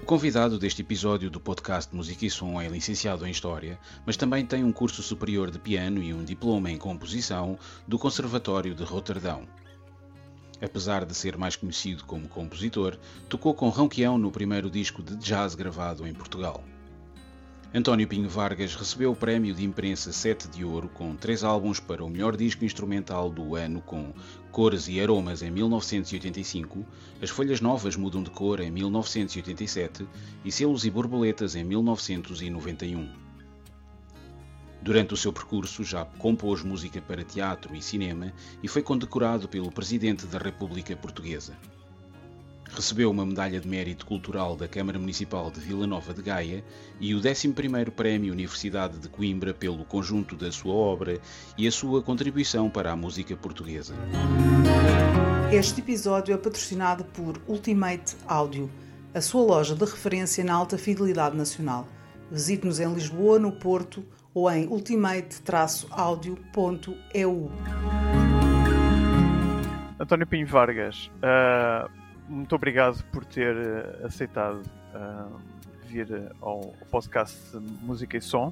O convidado deste episódio do podcast Música e Som é licenciado em História, mas também tem um curso superior de piano e um diploma em composição do Conservatório de Roterdão. Apesar de ser mais conhecido como compositor, tocou com Ronquião no primeiro disco de jazz gravado em Portugal. António Pinho Vargas recebeu o prémio de imprensa 7 de Ouro com 3 álbuns para o melhor disco instrumental do ano com Cores e Aromas em 1985, As Folhas Novas Mudam de Cor em 1987 e Selos e Borboletas em 1991. Durante o seu percurso já compôs música para teatro e cinema e foi condecorado pelo Presidente da República Portuguesa. Recebeu uma medalha de mérito cultural da Câmara Municipal de Vila Nova de Gaia e o 11º Prémio Universidade de Coimbra pelo conjunto da sua obra e a sua contribuição para a música portuguesa. Este episódio é patrocinado por Ultimate Áudio, a sua loja de referência na alta fidelidade nacional. Visite-nos em Lisboa, no Porto ou em ultimate-audio.eu. António Pinho Vargas, muito obrigado por ter aceitado vir ao podcast Música e Som.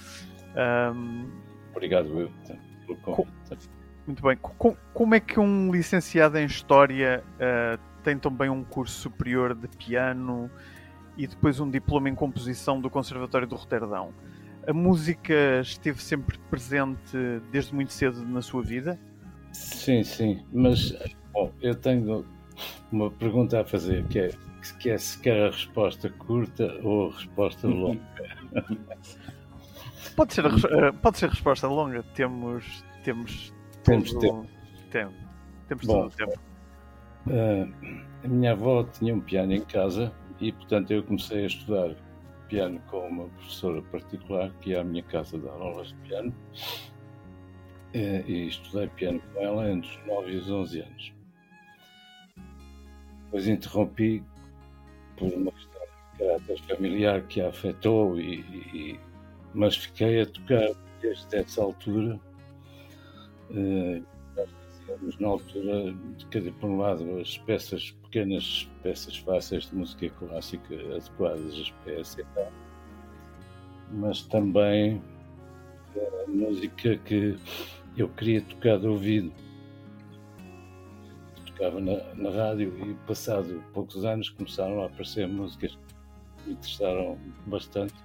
Obrigado eu pelo convite. Muito bem. Como é que um licenciado em História tem também um curso superior de piano e depois um diploma em composição do Conservatório de Roterdão? A música esteve sempre presente desde muito cedo na sua vida? Sim, mas eu tenho uma pergunta a fazer, que é se quer a resposta curta ou a resposta longa. Pode ser a resposta longa. Temos tempo. Temos todo o tempo. A minha avó tinha um piano em casa e, portanto, eu comecei a estudar piano com uma professora particular que ia à minha casa dar aulas de piano e estudei piano com ela entre os 9 e os 11 anos. Depois interrompi por uma questão de caráter familiar que a afetou, mas fiquei a tocar desde essa altura. Nós dizíamos na altura, por um lado, as pequenas peças fáceis de música clássica adequadas a essa idade, mas também a música que eu queria tocar de ouvido. Tocava na rádio e, passado poucos anos, começaram a aparecer músicas que me interessaram bastante.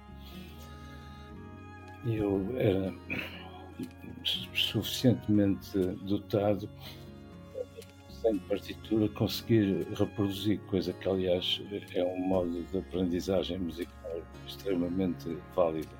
E eu era suficientemente dotado, sem partitura, conseguir reproduzir, coisa que, aliás, é um modo de aprendizagem musical extremamente válido.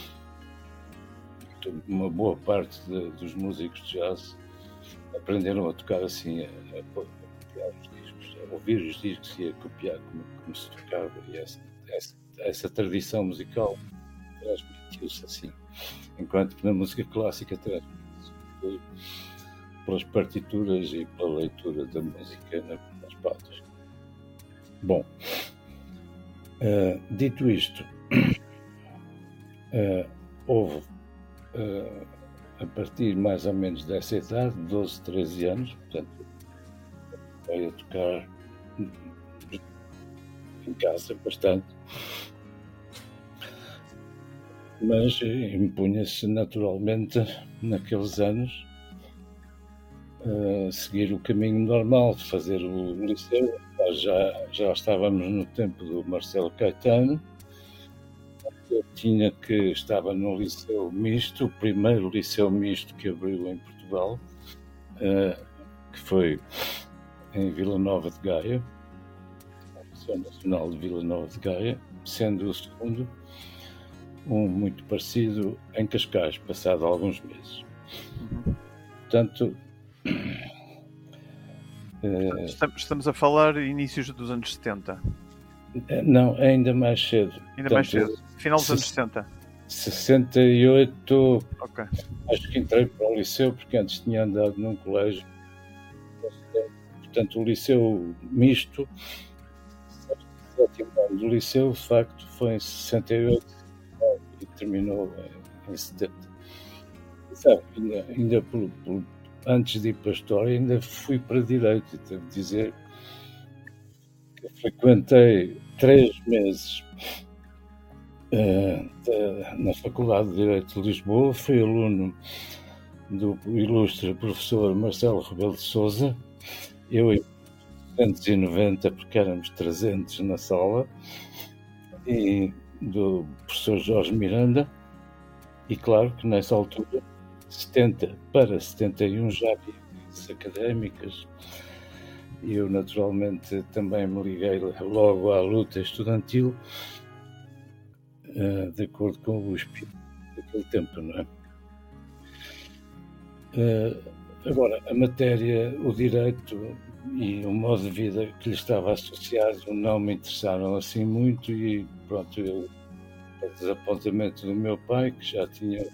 Uma boa parte dos músicos de jazz aprenderam a tocar assim, a copiar os discos, a ouvir os discos e a copiar como se tocava. E essa tradição musical transmitiu-se assim. Enquanto que na música clássica transmitiu-se pelas partituras e pela leitura da música nas pautas. Bom, dito isto, houve a partir mais ou menos dessa idade, 12, 13 anos, portanto, veio a tocar em casa bastante, mas impunha-se naturalmente naqueles anos seguir o caminho normal de fazer o liceu. Nós já estávamos no tempo do Marcelo Caetano. Eu estava no liceu misto, o primeiro liceu misto que abriu em Portugal, que foi em Vila Nova de Gaia, o Liceu Nacional de Vila Nova de Gaia, sendo o segundo um muito parecido em Cascais, passado alguns meses. Portanto, estamos a falar inícios dos anos 70. Não, ainda mais cedo. Mais cedo. Final dos anos 60. 68. Ok. Acho que entrei para o liceu porque antes tinha andado num colégio. Portanto, o liceu misto, o sétimo ano do liceu, de facto, foi em 68 e terminou em 70. Sabe, ainda antes de ir para a História, ainda fui para Direito. E devo dizer que frequentei 3 meses na Faculdade de Direito de Lisboa. Fui aluno do ilustre professor Marcelo Rebelo de Sousa, eu em 290, porque éramos 300 na sala, e do professor Jorge Miranda, e claro que nessa altura, 70 para 71, já havia crises académicas, e eu naturalmente também me liguei logo à luta estudantil, de acordo com o espírito daquele tempo, não é? Agora, a matéria, o direito e o modo de vida que lhe estava associado não me interessaram assim muito, e pronto, o desapontamento do meu pai, que já tinha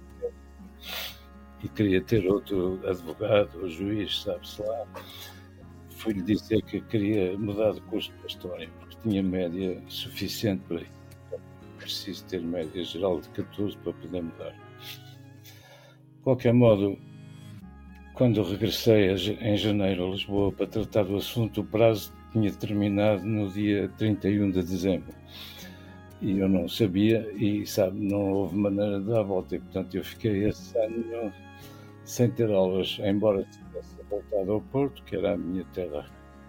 e queria ter outro advogado ou juiz, sabe-se lá, fui-lhe dizer que queria mudar de curso para a História, porque tinha média suficiente para isso. Preciso ter média geral de 14 para poder mudar. De qualquer modo, quando regressei em janeiro a Lisboa para tratar do assunto, o prazo tinha terminado no dia 31 de dezembro. E eu não sabia, e sabe, não houve maneira de dar a volta. E, portanto, eu fiquei esse ano sem ter aulas, embora tivesse voltado ao Porto, que era a minha terra.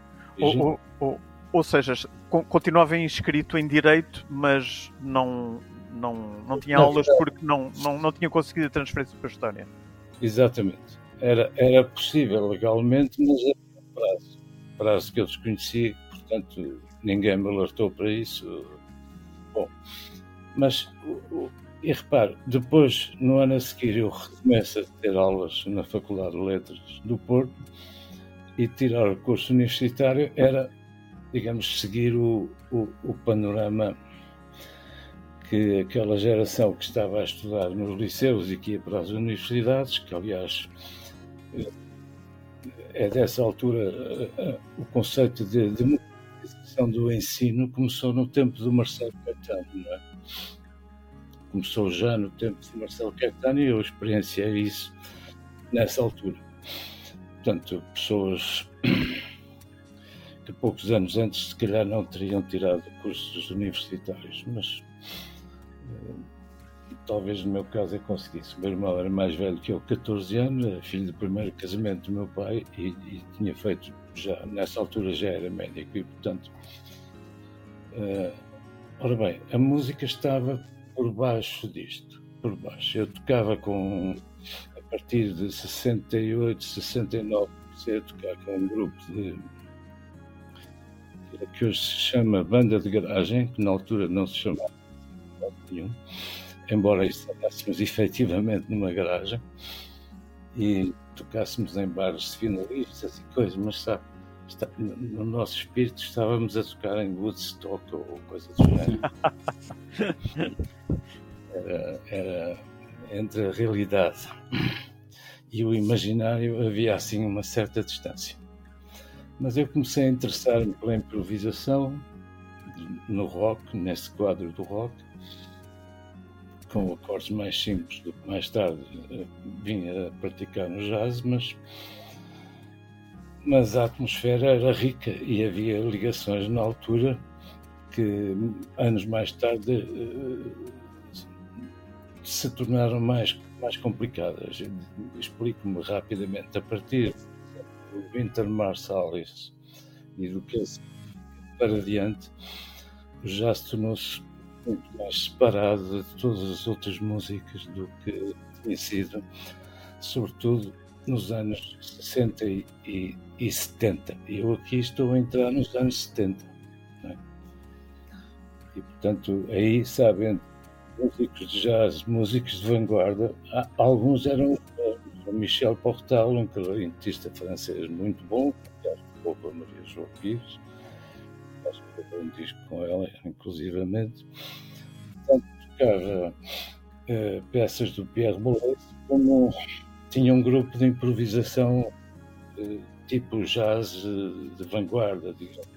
Ou seja, continuava inscrito em Direito, mas não tinha aulas porque não tinha conseguido a transferência para a História. Exatamente. Era possível legalmente, mas era prazo que eu desconhecia, portanto ninguém me alertou para isso. Bom, mas, e repare, depois, no ano a seguir, eu recomeço a ter aulas na Faculdade de Letras do Porto, e tirar o curso universitário era, digamos, seguir o panorama que aquela geração que estava a estudar nos liceus e que ia para as universidades, que aliás é dessa altura o conceito de democratização do ensino começou no tempo do Marcelo Caetano, não é? Começou já no tempo de Marcelo Caetano, e eu experienciei isso nessa altura. Portanto, pessoas que poucos anos antes se calhar não teriam tirado cursos universitários, mas talvez no meu caso eu conseguisse. O meu irmão era mais velho que eu, 14 anos, filho do primeiro casamento do meu pai, e tinha feito, já nessa altura já era médico, e portanto, ora bem, a música estava por baixo disto, por baixo. Eu tocava a partir de 68, 69, comecei a tocar com um grupo que hoje se chama Banda de Garagem, que na altura não se chamava nenhum, embora estivéssemos efetivamente numa garagem e tocássemos em bares de finalistas e coisas, mas sabe, no nosso espírito estávamos a tocar em Woodstock ou coisa do género. Era entre a realidade e o imaginário havia assim uma certa distância. Mas eu comecei a interessar-me pela improvisação no rock, nesse quadro do rock, com acordes mais simples do que mais tarde vinha a praticar no jazz, mas a atmosfera era rica e havia ligações na altura que anos mais tarde se tornaram mais complicadas. Explico-me rapidamente. A partir do Wynton Marsalis e do que para diante, o jazz tornou-se muito mais separado de todas as outras músicas do que tinha sido, sobretudo nos anos 60 e 70. Eu aqui estou a entrar nos anos 70. Não é? E, portanto, aí, sabem, músicos de jazz, músicos de vanguarda, alguns eram o Michel Portal, um clarinetista francês muito bom, que tocou com a Maria João Pires, acho que tocou um disco com ela, inclusivamente. Portanto, tocava peças do Pierre Boulez, como tinha um grupo de improvisação tipo jazz de vanguarda, digamos.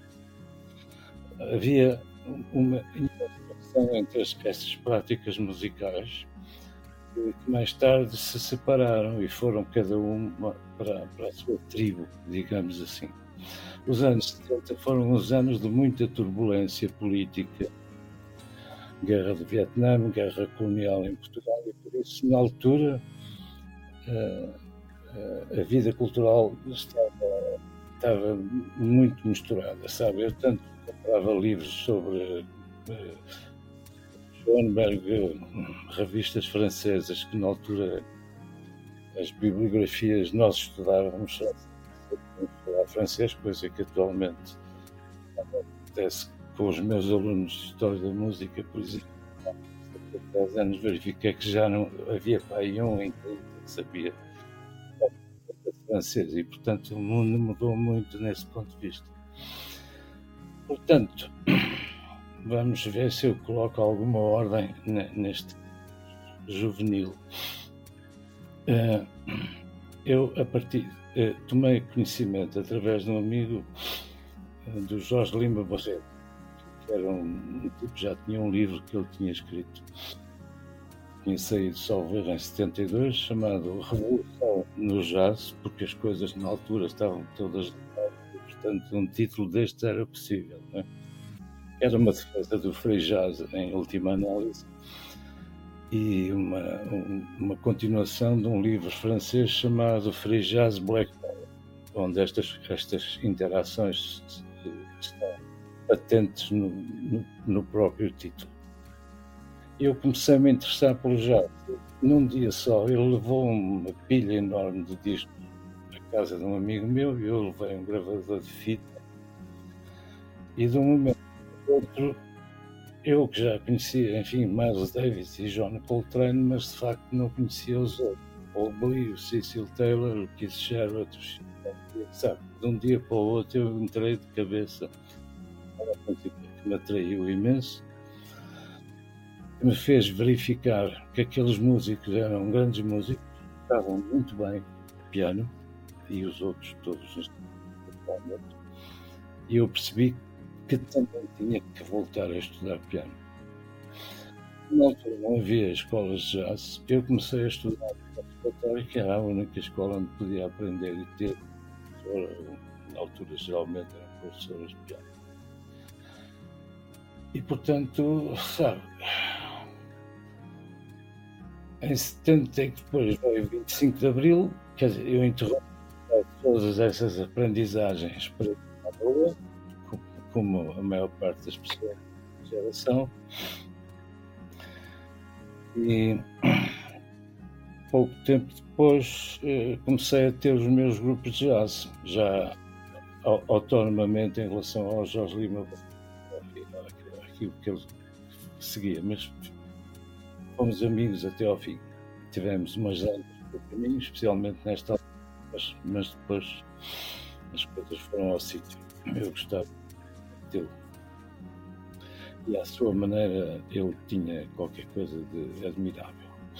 Havia uma interação entre essas práticas musicais que mais tarde se separaram e foram cada uma para a sua tribo, digamos assim. Os anos 70 foram uns anos de muita turbulência política, guerra do Vietnã, guerra colonial em Portugal, e por isso, na altura, a vida cultural estava muito misturada, sabe? Eu tanto comprava livros sobre Schoenberg, revistas francesas, que na altura as bibliografias nós estudávamos falar francês, coisa que atualmente acontece com os meus alunos de História da Música, por exemplo. Há 10 anos verifiquei que já não havia para aí um em que sabia francês e, portanto, o mundo mudou muito nesse ponto de vista. Portanto, vamos ver se eu coloco alguma ordem neste juvenil. Eu, tomei conhecimento através de um amigo do Jorge Lima Barreto, que era um tipo que já tinha um livro que ele tinha escrito, tinha saído, salvo erro, em 72, chamado Revolução no Jazz, porque as coisas na altura estavam todas ligadas, e, portanto, um título deste era possível, não é? Era uma defesa do free jazz em última análise e uma continuação de um livro francês chamado Free Jazz Black Power, onde estas interações estão patentes no próprio título. Eu comecei a me interessar pelo jazz. Num dia só, ele levou uma pilha enorme de discos à casa de um amigo meu e eu levei um gravador de fita. E de um momento para o outro, eu que já conhecia, enfim, Miles Davis e John Coltrane, mas de facto não conhecia os outros. Paul Blee, o Cecil Taylor, o Keith Jarrett, sabe? De um dia para o outro eu entrei de cabeça. Era uma coisa que me atraiu imenso. Me fez verificar que aqueles músicos eram grandes músicos, estavam muito bem no piano, e os outros todos instrumentos. E eu percebi que também tinha que voltar a estudar piano. Na altura não havia escolas de jazz. Eu comecei a estudar no conservatório, que era a única escola onde podia aprender e ter. Na altura, geralmente, eram professoras de piano. E, portanto, sabe, em 70, e depois veio o 25 de Abril, quer dizer, eu interrompi todas essas aprendizagens para a rua, como a maior parte das pessoas da geração, e pouco tempo depois comecei a ter os meus grupos de jazz, já autonomamente em relação ao Jorge Lima, aquilo que ele seguia, mas fomos amigos até ao fim. Tivemos umas anos pelo caminho, especialmente nesta altura, mas depois as coisas foram ao sítio. Eu gostava dele. E à sua maneira ele tinha qualquer coisa de admirável.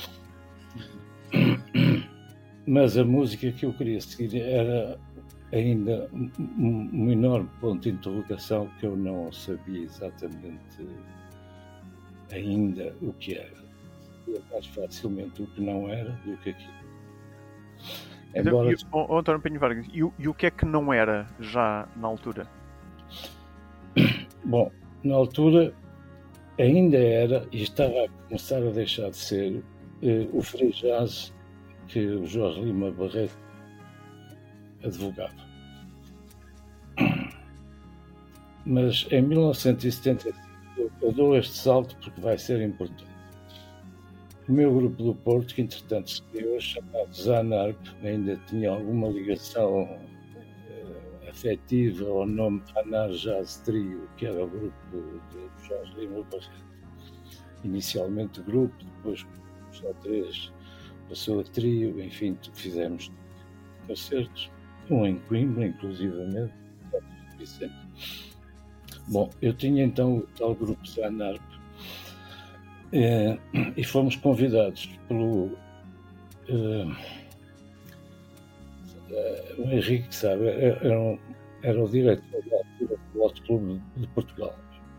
Mas a música que eu queria seguir era ainda um enorme ponto de interrogação que eu não sabia exatamente ainda o que era. Mais facilmente o que não era do que aquilo. Embora... António Pinho Vargas, e o que é que não era já na altura? Bom, na altura ainda era, e estava a começar a deixar de ser, o free jazz que o Jorge Lima Barreto advogava. Mas em 1975 eu dou este salto porque vai ser importante. O meu grupo do Porto, que entretanto se criou, chamado Zanarp, ainda tinha alguma ligação afetiva ao nome Anar Jazz Trio, que era o grupo de Jorge Lima Barreto. Inicialmente grupo, depois só três, passou a trio, enfim, fizemos concertos, um em Coimbra, inclusivamente, Vicente. Bom, eu tinha então o tal grupo Zanarp, e fomos convidados pelo o Henrique, sabe, era o diretor da altura do Alto Clube de Portugal.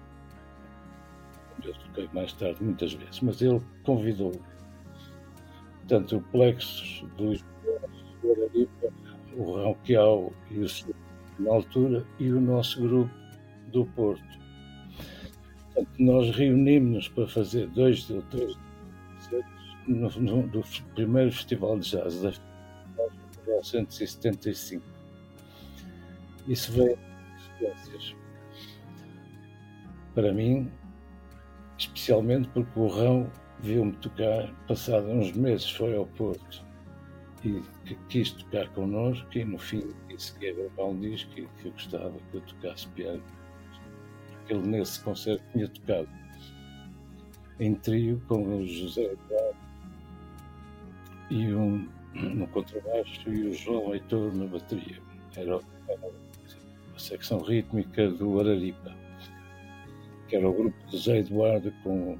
Eu toquei mais tarde muitas vezes, mas ele convidou tanto o Plexus, do Lisboa, o Araripa, o Ronquial e o na altura, e o nosso grupo do Porto. Portanto, nós reunimos-nos para fazer 2 ou 3 do primeiro Festival de Jazz da 1975. Isso veio de experiências. Para mim, especialmente porque o Rão viu-me tocar, passado uns meses foi ao Porto e quis tocar connosco, e no fim disse que ia gravar um disco e que eu gostava que eu tocasse piano. Porque ele nesse concerto tinha tocado em trio com o José Eduardo e no contrabaixo e o João Heitor na bateria. Era a secção rítmica do Araripa, que era o grupo do José Eduardo com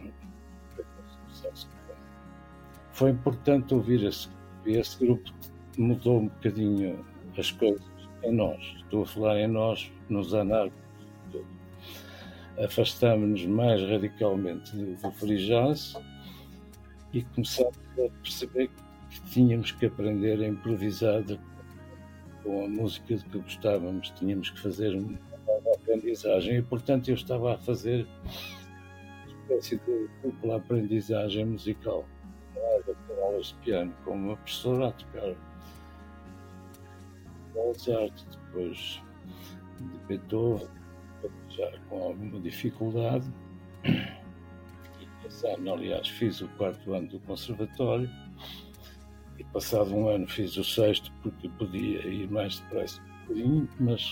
foi importante ouvir esse grupo. Mudou um bocadinho as coisas em nós. Estou a falar em nós, nos anarcos. Afastámos-nos mais radicalmente do free jazz e começámos a perceber que tínhamos que aprender a improvisar com a música de que gostávamos. Tínhamos que fazer uma nova aprendizagem e, portanto, eu estava a fazer uma espécie de dupla aprendizagem musical. Para aulas de piano com uma professora a tocar Mozart, depois de Beethoven, já com alguma dificuldade. E esse ano, aliás, fiz o 4º ano do conservatório e passado um ano fiz o 6º porque podia ir mais depressa um bocadinho, mas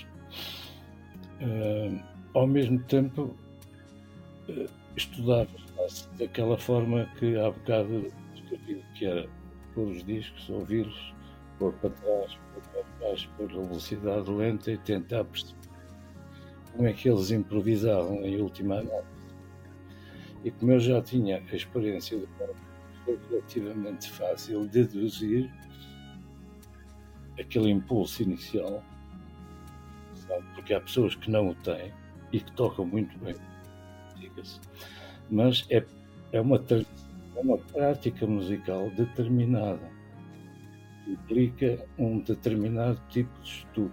ao mesmo tempo estudava daquela forma que há bocado descrevi, que era pôr os discos, ouvi-los, pôr para trás, pôr a velocidade lenta e tentar perceber como é que eles improvisavam em última análise. E como eu já tinha a experiência do palco, foi relativamente fácil deduzir aquele impulso inicial, sabe? Porque há pessoas que não o têm e que tocam muito bem, diga-se, mas é uma prática musical determinada, implica um determinado tipo de estudo.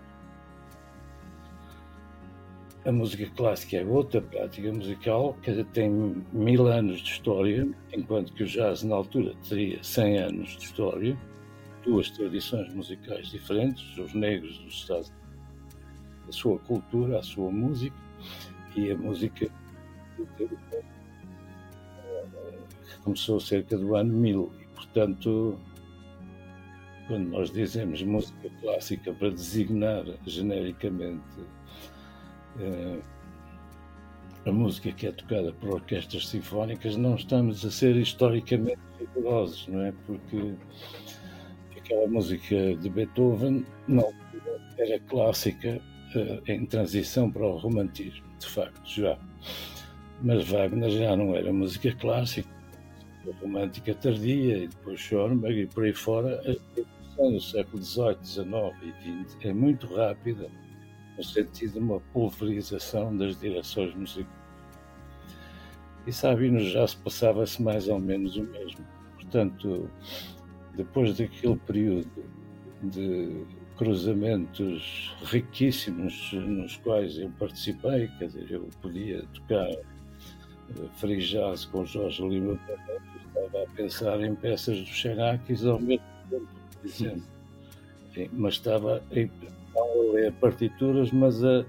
A música clássica é outra prática musical que tem 1000 anos de história, enquanto que o jazz na altura teria 100 anos de história, 2 tradições musicais diferentes, os negros dos Estados Unidos, a sua cultura, a sua música, e a música que começou cerca do ano 1000, e portanto, quando nós dizemos música clássica para designar genericamente a música que é tocada por orquestras sinfónicas, não estamos a ser historicamente rigorosos, não é? Porque aquela música de Beethoven não era clássica em transição para o romantismo, de facto, já. Mas Wagner já não era música clássica, romântica tardia, e depois Schoenberg e por aí fora. A evolução do século XVIII, XIX e XX é muito rápida, no sentido de uma pulverização das direções musicais. E Sabino já se passava-se mais ou menos o mesmo. Portanto, depois daquele período de cruzamentos riquíssimos nos quais eu participei, quer dizer, eu podia tocar free jazz com Jorge Lima, estava a pensar em peças do Xenakis ao mesmo tempo, por exemplo. Mas estava a ler partituras, mas a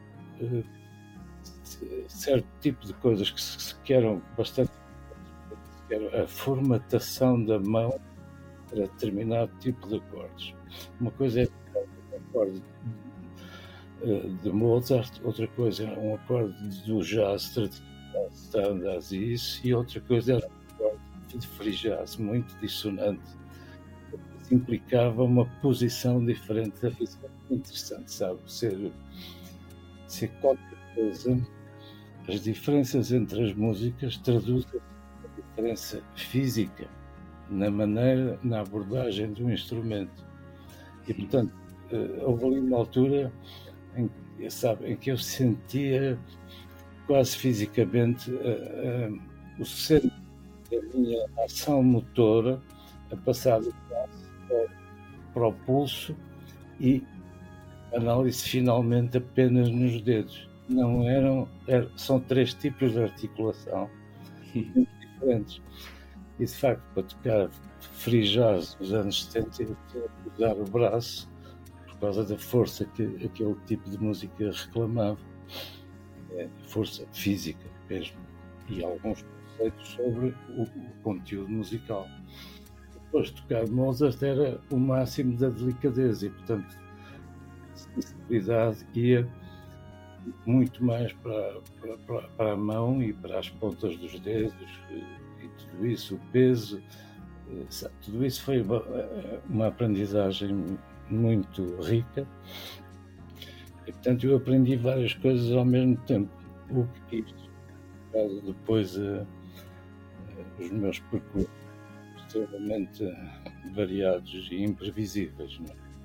certo tipo de coisas que eram bastante, que era a formatação da mão para determinado tipo de acordes. Uma coisa é um acorde de Mozart, outra coisa é um acorde do jazz tradicional, standards e isso, e outra coisa era um acorde de free jazz muito dissonante, que implicava uma posição diferente. Isso é interessante, sabe? Ser qualquer coisa. As diferenças entre as músicas traduzem a diferença física na maneira, na abordagem do instrumento. E, portanto, houve ali uma altura em que eu sentia quase fisicamente o centro da minha ação motora a passar do braço para o pulso e análise finalmente apenas nos dedos. Não são 3 tipos de articulação muito diferentes. E de facto, para tocar free jazz nos anos 70, eu tinha que usar o braço por causa da força que aquele tipo de música reclamava. Força física mesmo. E alguns conceitos sobre o conteúdo musical. Depois, tocar Mozart era o máximo da delicadeza e, portanto, a sensibilidade ia muito mais para a mão e para as pontas dos dedos e tudo isso, o peso, tudo isso foi uma aprendizagem muito rica e, portanto, eu aprendi várias coisas ao mesmo tempo. O que isto, depois, os meus percursos extremamente variados e imprevisíveis, não é?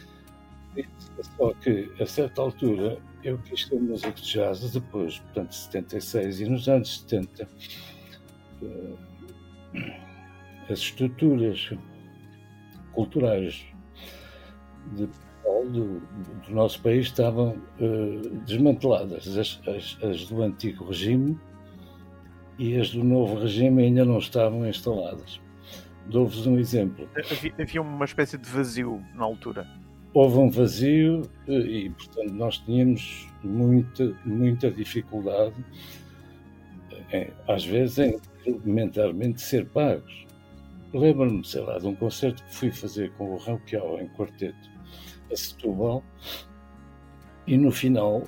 Só que, a certa altura, eu quis ter música de jazz depois, portanto, 76, e nos anos 70, as estruturas culturais do nosso país estavam desmanteladas, as do antigo regime e as do novo regime ainda não estavam instaladas. Dou-vos um exemplo. Havia uma espécie de vazio na altura. Houve um vazio e, portanto, nós tínhamos muita dificuldade, às vezes, em elementarmente ser pagos. Lembro-me, sei lá, de um concerto que fui fazer com o Raquel em quarteto a Setúbal e no final,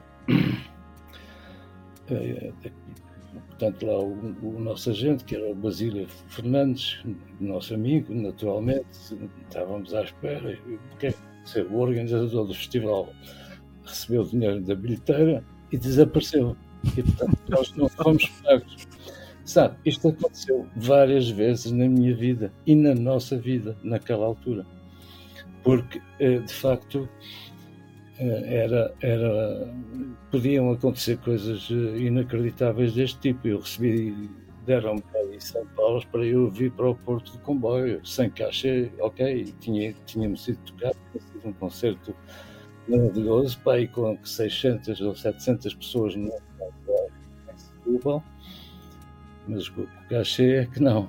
portanto, lá o nosso agente, que era o Basílio Fernandes, nosso amigo, naturalmente, estávamos à espera. O organizador do festival recebeu o dinheiro da bilheteira e desapareceu. E, portanto, nós não fomos pagos. Sabe, isto aconteceu várias vezes na minha vida e na nossa vida, naquela altura. Porque, de facto, podiam acontecer coisas inacreditáveis deste tipo. Eu deram-me aí 100 paus para eu vir para o Porto de comboio, sem cachê, ok, tínhamos sido tocados, tinha sido um concerto maravilhoso, e com 600 ou 700 pessoas no Setúbal, mas o cachê é que não.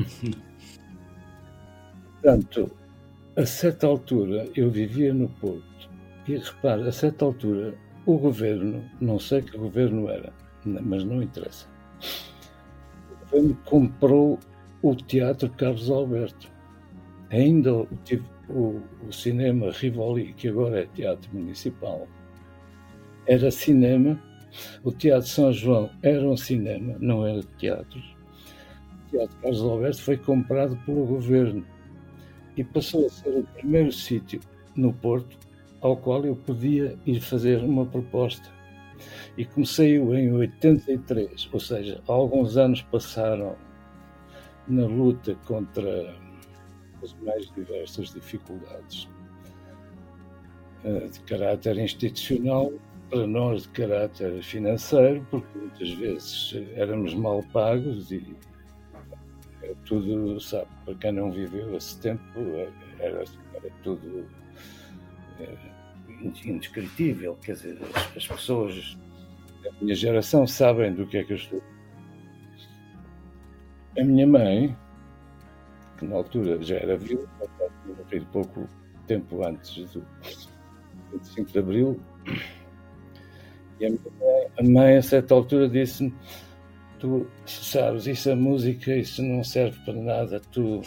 Portanto, a certa altura eu vivia no Porto e repare, a certa altura o governo, não sei que governo era, mas não interessa, o governo comprou o Teatro Carlos Alberto. Ainda tive o cinema Rivoli, que agora é Teatro Municipal, era cinema. O Teatro São João era um cinema, não era teatro. O Teatro Carlos Alberto foi comprado pelo governo e passou a ser o primeiro sítio no Porto ao qual eu podia ir fazer uma proposta. E comecei em 83, ou seja, alguns anos passaram na luta contra as mais diversas dificuldades de caráter institucional, para nós de caráter financeiro, porque muitas vezes éramos mal pagos e tudo, sabe, para quem não viveu esse tempo, era tudo indescritível. Quer dizer, as pessoas da minha geração sabem do que é que eu estou. A minha mãe, que na altura já era viúva, tinha morrido pouco tempo antes do 25 de Abril, e a mãe, a certa altura, disse-me: tu sabes, isso é música, isso não serve para nada,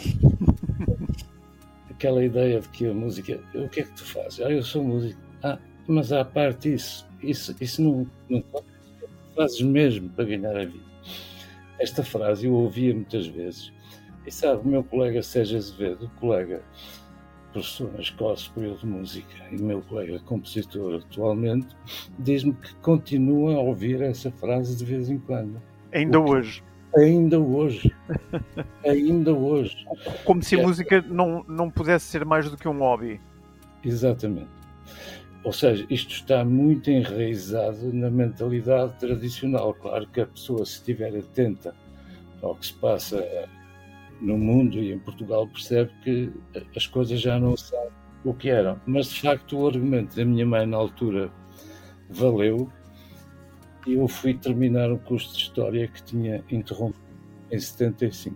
aquela ideia de que a música, o que é que tu fazes? Eu sou músico. Mas à parte isso não fazes mesmo para ganhar a vida. Esta frase eu ouvia muitas vezes, e sabe, o meu colega Sérgio Azevedo, colega professor na Escola Superior de Música e meu colega compositor atualmente, diz-me que continua a ouvir essa frase de vez em quando. Ainda hoje. Ainda hoje. Ainda hoje. Como se a música não pudesse ser mais do que um hobby. Exatamente. Ou seja, isto está muito enraizado na mentalidade tradicional. Claro que a pessoa, se estiver atenta ao que se passa no mundo e em Portugal, percebe que as coisas já não são o que eram. Mas, de facto, o argumento da minha mãe, na altura, valeu, e eu fui terminar o curso de História que tinha interrompido em 75.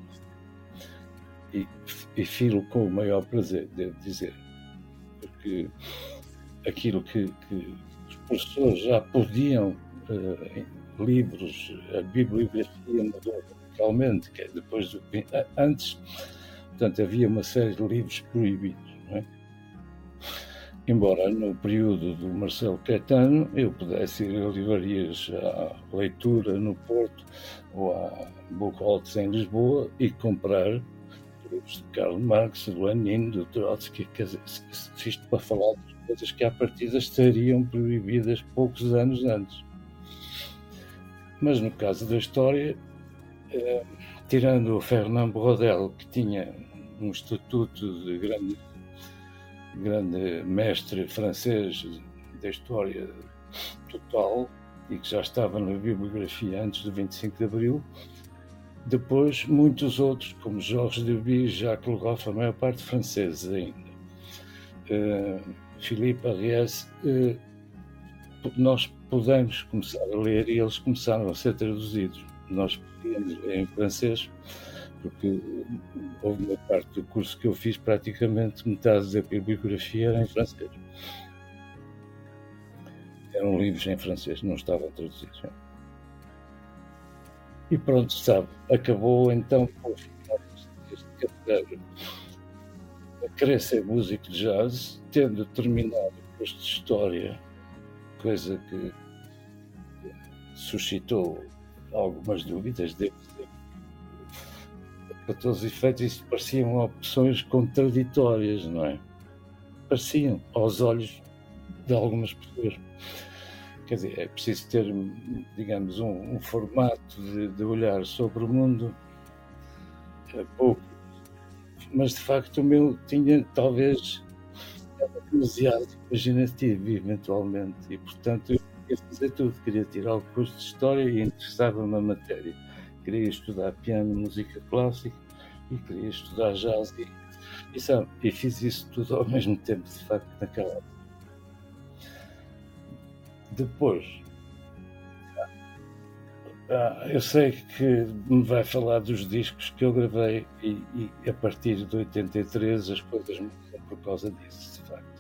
E filo com o maior prazer, devo dizer. Porque aquilo que os professores já podiam, livros, a bibliografia mudou radicalmente, que é depois do antes, portanto, havia uma série de livros proibidos, não é? Embora no período do Marcelo Caetano eu pudesse ir a livrarias à leitura no Porto ou à Bookholtz em Lisboa e comprar livros de Karl Marx, do Lenin, do Trotsky, quer dizer, isto para falar de coisas que à partida estariam proibidas poucos anos antes. Mas no caso da história, tirando o Fernand Braudel, que tinha um estatuto de grande mestre francês da história total e que já estava na bibliografia antes do 25 de Abril, depois muitos outros, como Georges Duby, Jacques Le Goff, a maior parte franceses ainda, Philippe Ariès, nós pudemos começar a ler e eles começaram a ser traduzidos. Nós podíamos ler em francês, porque houve uma parte do curso que eu fiz, praticamente metade da bibliografia era em francês. Eram livros em francês, não estavam traduzidos. E pronto, sabe, acabou então por final deste carreira a querer ser músico de jazz, tendo terminado o curso de História, coisa que suscitou algumas dúvidas, devo dizer. Para todos os efeitos, isso pareciam opções contraditórias, não é? Pareciam, aos olhos de algumas pessoas. Quer dizer, é preciso ter, digamos, um formato de olhar sobre o mundo pouco. Mas, de facto, o meu tinha, talvez, demasiado imaginativo, eventualmente. E, portanto, eu queria fazer tudo. Queria tirar o curso de História e interessava-me na matéria. Queria estudar piano, música clássica e queria estudar jazz. E fiz isso tudo ao mesmo tempo, de facto, naquela época. Depois, eu sei que me vai falar dos discos que eu gravei e a partir de 83 as coisas mudaram por causa disso, de facto.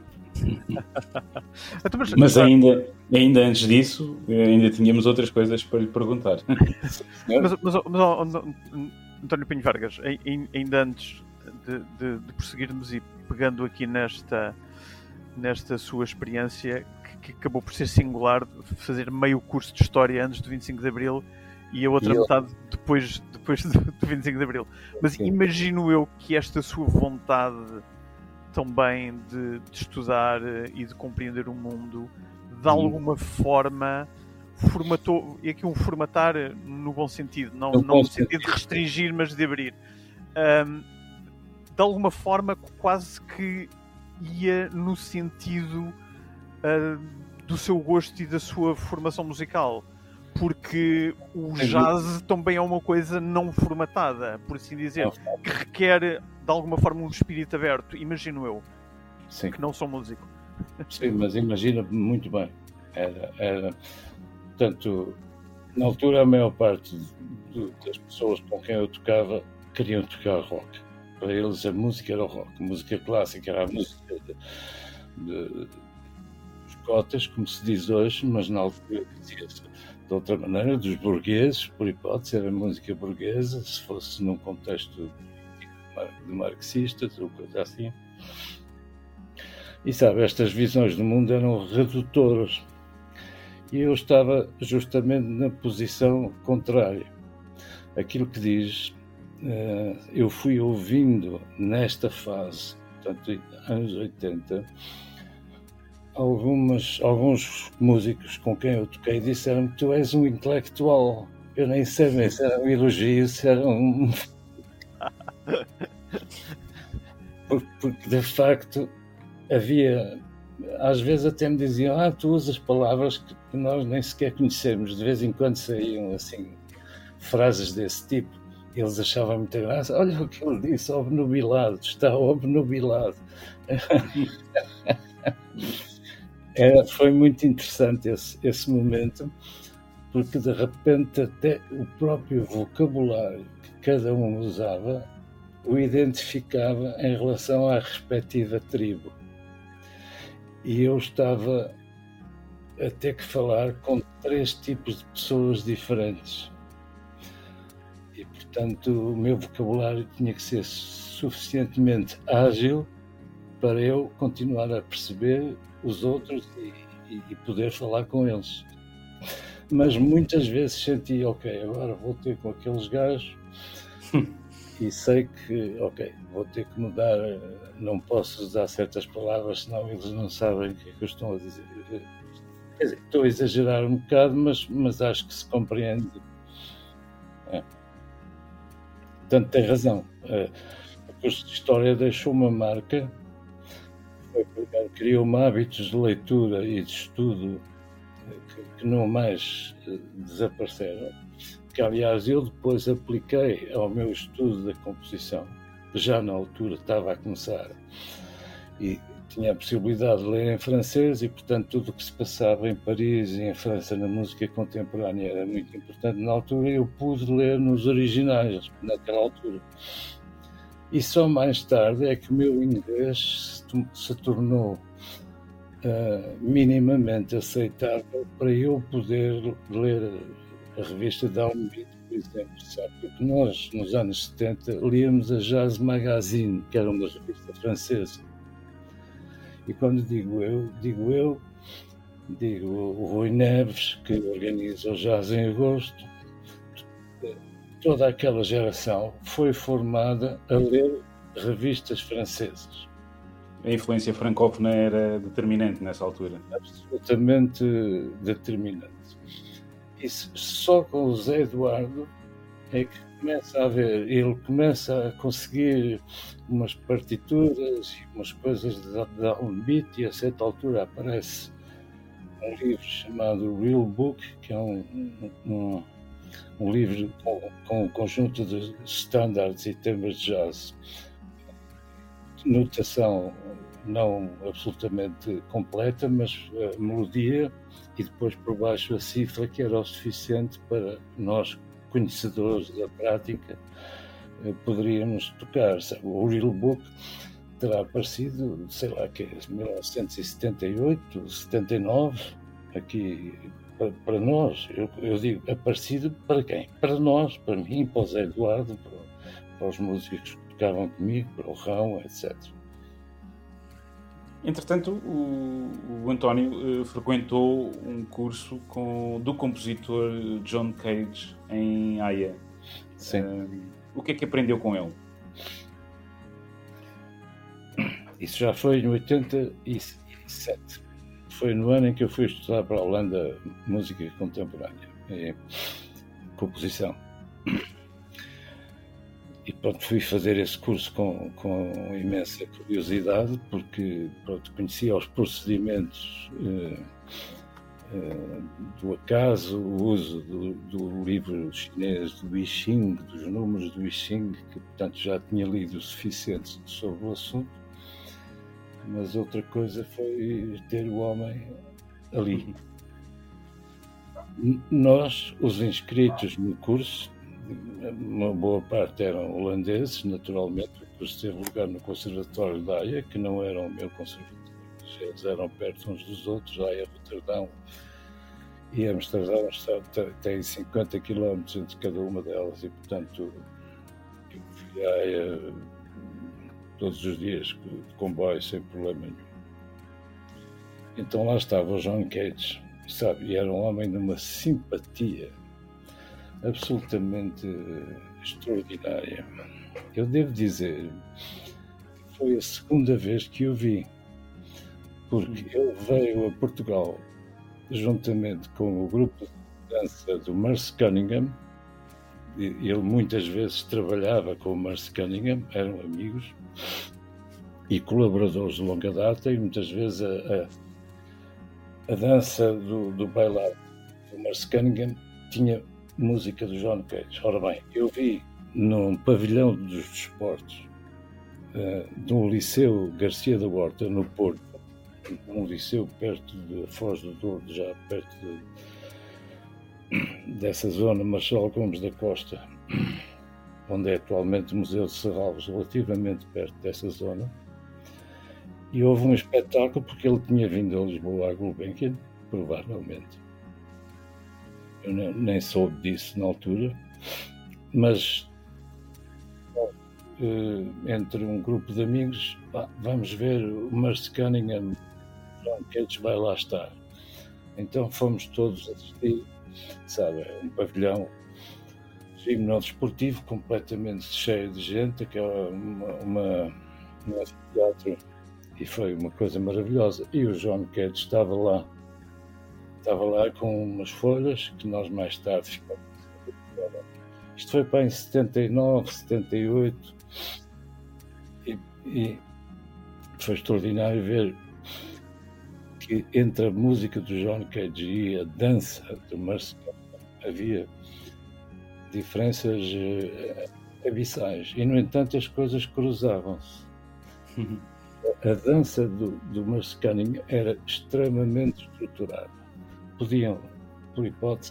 Mas ainda antes disso, ainda tínhamos outras coisas para lhe perguntar. mas António Pinho Vargas, ainda antes de prosseguirmos e pegando aqui nesta sua experiência que acabou por ser singular, de fazer meio curso de História antes do 25 de Abril e a outra metade depois do 25 de Abril. Mas sim, imagino eu que esta sua vontade também de estudar e de compreender o mundo, de alguma forma formatou, e aqui um formatar no bom sentido, não no sentido de restringir, mas de abrir. De alguma forma quase que ia no sentido do seu gosto e da sua formação musical, porque o jazz também é uma coisa não formatada, por assim dizer, que requer de alguma forma um espírito aberto, imagino eu. Sim. Que não sou músico. Sim, mas imagina muito bem. Era portanto, na altura a maior parte das pessoas com quem eu tocava queriam tocar rock. Para eles a música era o rock, a música clássica era a música dos cotas, como se diz hoje, mas na altura dizia-se de outra maneira, dos burgueses, por hipótese, era música burguesa, se fosse num contexto de marxistas ou coisa assim. E sabe, estas visões do mundo eram redutoras. E eu estava justamente na posição contrária. Aquilo que diz, eu fui ouvindo nesta fase, portanto, anos 80, alguns músicos com quem eu toquei disseram que tu és um intelectual. Eu nem sei bem se era um elogio, se era um... Porque de facto havia, às vezes até me diziam, tu usas palavras que nós nem sequer conhecemos, de vez em quando saíam assim frases desse tipo, eles achavam muita graça. Olha o que ele disse, obnubilado, está obnubilado. Foi muito interessante esse momento, porque de repente até o próprio vocabulário que cada um usava o identificava em relação à respectiva tribo. E eu estava a ter que falar com 3 tipos de pessoas diferentes. E, portanto, o meu vocabulário tinha que ser suficientemente ágil para eu continuar a perceber os outros e poder falar com eles. Mas muitas vezes senti, ok, agora vou ter com aqueles gajos e sei que, ok, vou ter que mudar, não posso usar certas palavras, senão eles não sabem o que é que eu estou a dizer. Quer dizer, estou a exagerar um bocado, mas acho que se compreende. Portanto, tem razão. O curso de História deixou uma marca, criou-me hábitos de leitura e de estudo que não mais desapareceram, que aliás eu depois apliquei ao meu estudo da composição, que já na altura estava a começar e tinha a possibilidade de ler em francês e, portanto, tudo o que se passava em Paris e em França na música contemporânea era muito importante na altura, eu pude ler nos originais naquela altura. E só mais tarde é que o meu inglês se tornou minimamente aceitável para eu poder ler a revista Downbeat, por exemplo, sabe? Porque nós, nos anos 70, líamos a Jazz Magazine, que era uma revista francesa. E quando digo o Rui Neves, que organiza o Jazz em agosto, toda aquela geração foi formada a ler revistas francesas. A influência francófona era determinante nessa altura. Absolutamente determinante. E só com o Zé Eduardo é que começa a haver, ele começa a conseguir umas partituras e umas coisas de downbeat, e a certa altura aparece um livro chamado Real Book, que é um livro com um conjunto de standards e temas de jazz, notação não absolutamente completa, mas a melodia, e depois por baixo a cifra, que era o suficiente para nós, conhecedores da prática, poderíamos tocar. O Real Book terá aparecido, sei lá, que é 1978, 79, aqui para nós. Eu digo aparecido para quem? Para nós, para mim, para o Zé Eduardo, para os músicos que tocavam comigo, para o Rão, etc. Entretanto, o António frequentou um curso do compositor John Cage em Haia. Sim. O que é que aprendeu com ele? Isso já foi em 87. Foi no ano em que eu fui estudar para a Holanda música contemporânea e composição. E pronto, fui fazer esse curso com imensa curiosidade, porque pronto, conhecia os procedimentos do acaso, o uso do livro chinês do I Ching, dos números do I Ching, que portanto já tinha lido o suficiente sobre o assunto, mas outra coisa foi ter o homem ali. Nós, os inscritos no curso, uma boa parte eram holandeses, naturalmente. O curso teve lugar no Conservatório de Haia, que não era o meu conservatório, eles eram perto uns dos outros. Haia, Roterdão e Amsterdão tem 50 km entre cada uma delas, e portanto eu fui a Haia todos os dias de comboio sem problema nenhum. Então lá estava o John Cage, sabe, e era um homem de uma simpatia absolutamente extraordinária. Eu devo dizer, foi a segunda vez que o vi, porque ele veio a Portugal juntamente com o grupo de dança do Merce Cunningham. Ele muitas vezes trabalhava com o Merce Cunningham, eram amigos e colaboradores de longa data, e muitas vezes a dança do bailado do Merce Cunningham tinha música do John Cage. Ora bem, eu vi num pavilhão dos desportos de um liceu Garcia da Horta, no Porto, um liceu perto de Foz do Douro, já perto dessa zona, Marcelo Gomes da Costa, onde é atualmente o Museu de Serralves, relativamente perto dessa zona. E houve um espetáculo, porque ele tinha vindo a Lisboa, à Gulbenkian, provavelmente. Eu nem soube disso na altura, mas entre um grupo de amigos, vamos ver o Merce Cunningham, John Cage vai lá estar. Então fomos todos assistir, sabe, um pavilhão gimnodesportivo completamente cheio de gente, aquela um anfiteatro, e foi uma coisa maravilhosa. E o John Cage estava lá com umas folhas que nós mais tarde ficamos. Isto foi para em 79, 78, e foi extraordinário ver que entre a música do John Cage e a dança do Marcelo havia diferenças abissais, e no entanto as coisas cruzavam-se. A dança do Merce Cunningham era extremamente estruturada. Podiam, por hipótese,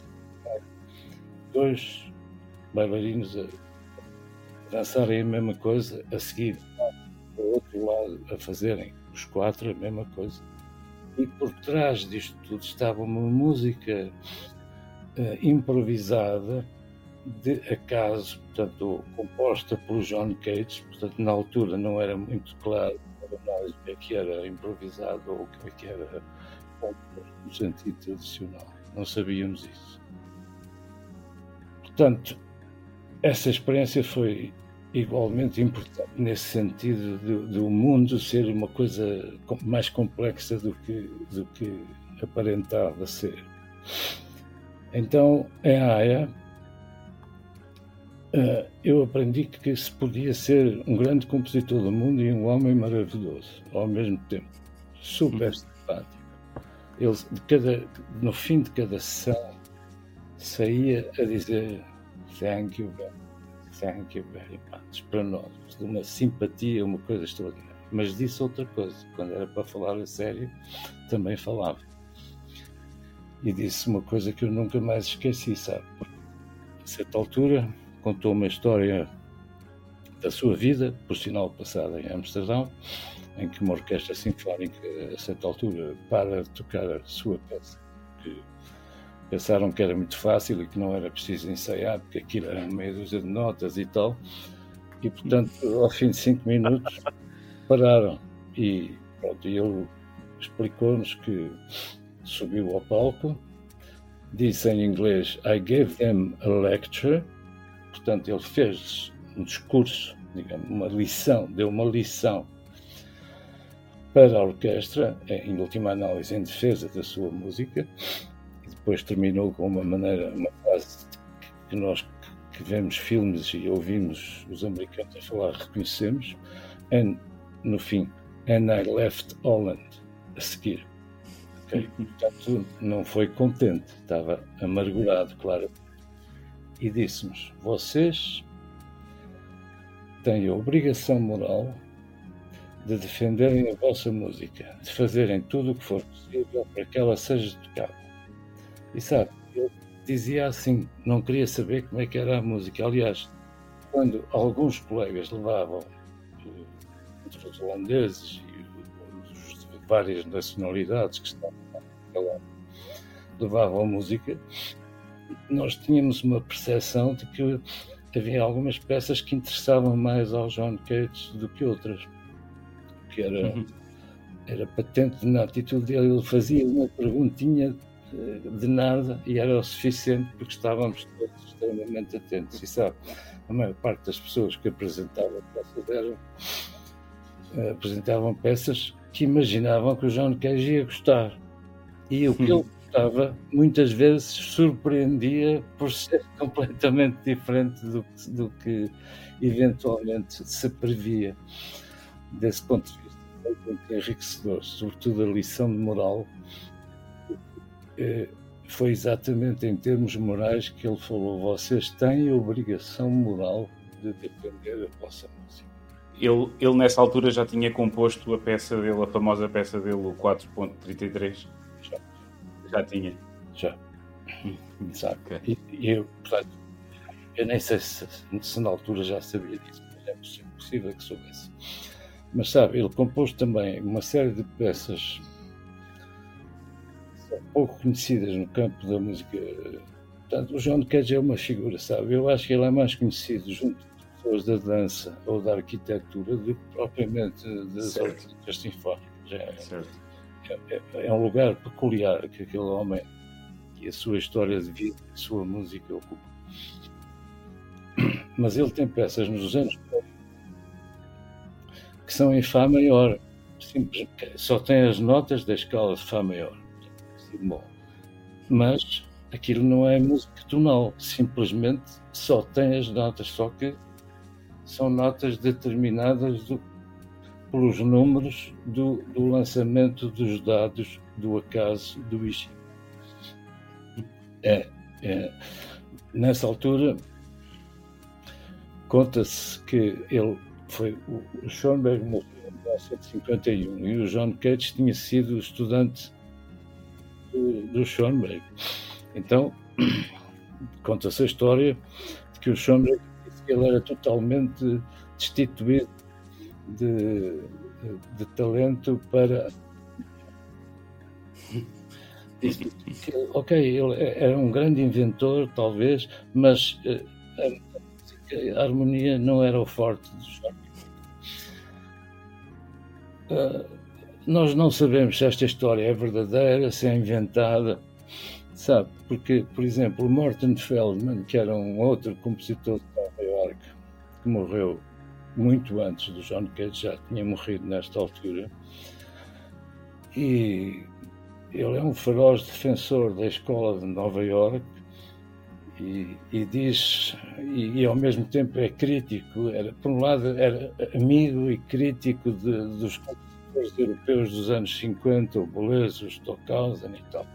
dois bailarinos a dançarem a mesma coisa, a seguir para o outro lado a fazerem os quatro a mesma coisa. E por trás disto tudo estava uma música improvisada, de acaso, portanto, composta pelo John Cage. Portanto, na altura não era muito claro para nós o que era improvisado ou o que era no sentido tradicional. Não sabíamos isso. Portanto, essa experiência foi igualmente importante nesse sentido do mundo ser uma coisa mais complexa do que aparentava ser. Então, em Haia, eu aprendi que se podia ser um grande compositor do mundo e um homem maravilhoso ao mesmo tempo, super simpático. Ele, no fim de cada sessão, saía a dizer thank you very much, para nós, de uma simpatia, uma coisa extraordinária. Mas disse outra coisa, quando era para falar a sério, também falava. E disse uma coisa que eu nunca mais esqueci, sabe? Porque, a certa altura, contou uma história da sua vida, por sinal passada em Amsterdão, em que uma orquestra sinfónica, a certa altura, para de tocar a sua peça, que pensaram que era muito fácil e que não era preciso ensaiar, porque aquilo era meia dúzia de notas e tal, e portanto, ao fim de 5 minutos, pararam, e pronto, ele explicou-nos que subiu ao palco, disse em inglês I gave them a lecture, portanto ele fez um discurso, digamos, uma lição, deu uma lição para a orquestra, em última análise em defesa da sua música, e depois terminou com uma frase que nós que vemos filmes e ouvimos os americanos a falar, reconhecemos, no fim, and I left Holland, a seguir. Okay? Portanto, não foi contente, estava amargurado, claro. E disse-nos, vocês têm a obrigação moral de defenderem a vossa música, de fazerem tudo o que for possível para que ela seja tocada. E sabe, eu dizia assim, não queria saber como é que era a música. Aliás, quando alguns colegas levavam, entre os holandeses e os de várias nacionalidades que estavam lá, levavam a música, nós tínhamos uma percepção de que havia algumas peças que interessavam mais ao John Cage do que outras. Que era patente na atitude dele. Ele fazia uma perguntinha de nada e era o suficiente, porque estávamos todos extremamente atentos. E sabe, a maior parte das pessoas que apresentavam peças que imaginavam que o John Cage ia gostar. E o que ele gostava, muitas vezes, surpreendia por ser completamente diferente do que eventualmente se previa. Desse ponto de vista, foi muito enriquecedor, sobretudo a lição de moral. Foi exatamente em termos morais que ele falou: vocês têm a obrigação moral de defender a vossa música. Ele nessa altura já tinha composto a peça dele, a famosa peça dele, o 4.33? Já tinha? Já. Sabe? Okay. E eu, portanto, eu nem sei se na altura já sabia disso, mas é possível que soubesse. Mas sabe, ele compôs também uma série de peças pouco conhecidas no campo da música. Portanto, o John Cage é uma figura, sabe? Eu acho que ele é mais conhecido junto de pessoas da dança ou da arquitetura do que propriamente das orquestras sinfónicas. É um lugar peculiar que aquele homem e a sua história de vida, a sua música ocupa. Mas ele tem peças nos anos que são em Fá maior, simples, só tem as notas da escala de Fá maior. Bom, mas aquilo não é música tonal, simplesmente só tem as notas, só que são notas determinadas pelos números do lançamento dos dados do acaso do Ishi. Nessa altura conta-se que ele foi o Schoenberg morreu em 1951 e o John Cage tinha sido estudante do Schoenberg. Então conta-se a história de que o Schoenberg disse que ele era totalmente destituído de talento para ele era um grande inventor talvez, mas a harmonia não era o forte do Schoenberg. Nós não sabemos se esta história é verdadeira, se é inventada, sabe? Porque, por exemplo, o Morton Feldman, que era um outro compositor de Nova York, que morreu muito antes do John Cage, já tinha morrido nesta altura, e ele é um feroz defensor da escola de Nova York e diz, e ao mesmo tempo é crítico, por um lado era amigo e crítico dos compositores europeus dos anos 50, o Boulez, o Stockhausen e tal.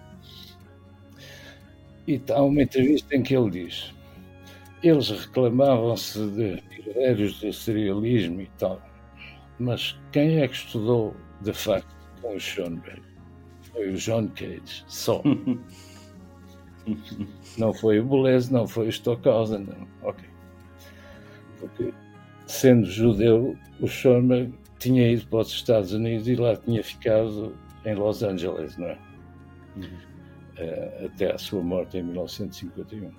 E há uma entrevista em que ele diz: eles reclamavam-se de herdeiros do serialismo e tal, mas quem é que estudou de facto com o Schoenberg? Foi o John Cage, só. Não foi o Boulez, não foi o Stockhausen, não. Ok. Porque, sendo judeu, o Schoenberg tinha ido para os Estados Unidos e lá tinha ficado em Los Angeles, não é? Até à sua morte em 1951.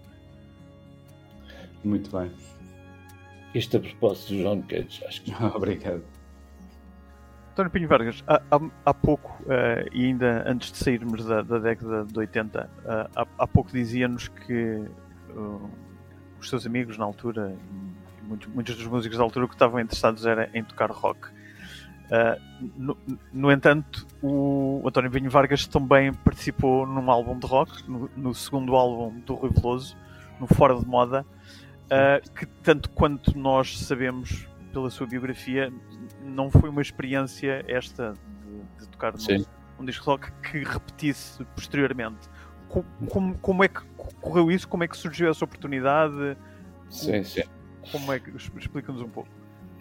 Muito bem. Isto a propósito do John Cage, acho que. Obrigado. António Pinho Vargas, há pouco, e ainda antes de sairmos da década de 80, há pouco dizia-nos que os seus amigos na altura, e muitos dos músicos da altura, o que estavam interessados era em tocar rock. No entanto, o António Pinho Vargas também participou num álbum de rock, no segundo álbum do Rui Veloso, no Fora de Moda, que tanto quanto nós sabemos pela sua biografia, não foi uma experiência esta de tocar num disco rock que repetisse posteriormente. Como é que correu isso? Como é que surgiu essa oportunidade? Sim. Como é que... Explica-nos um pouco.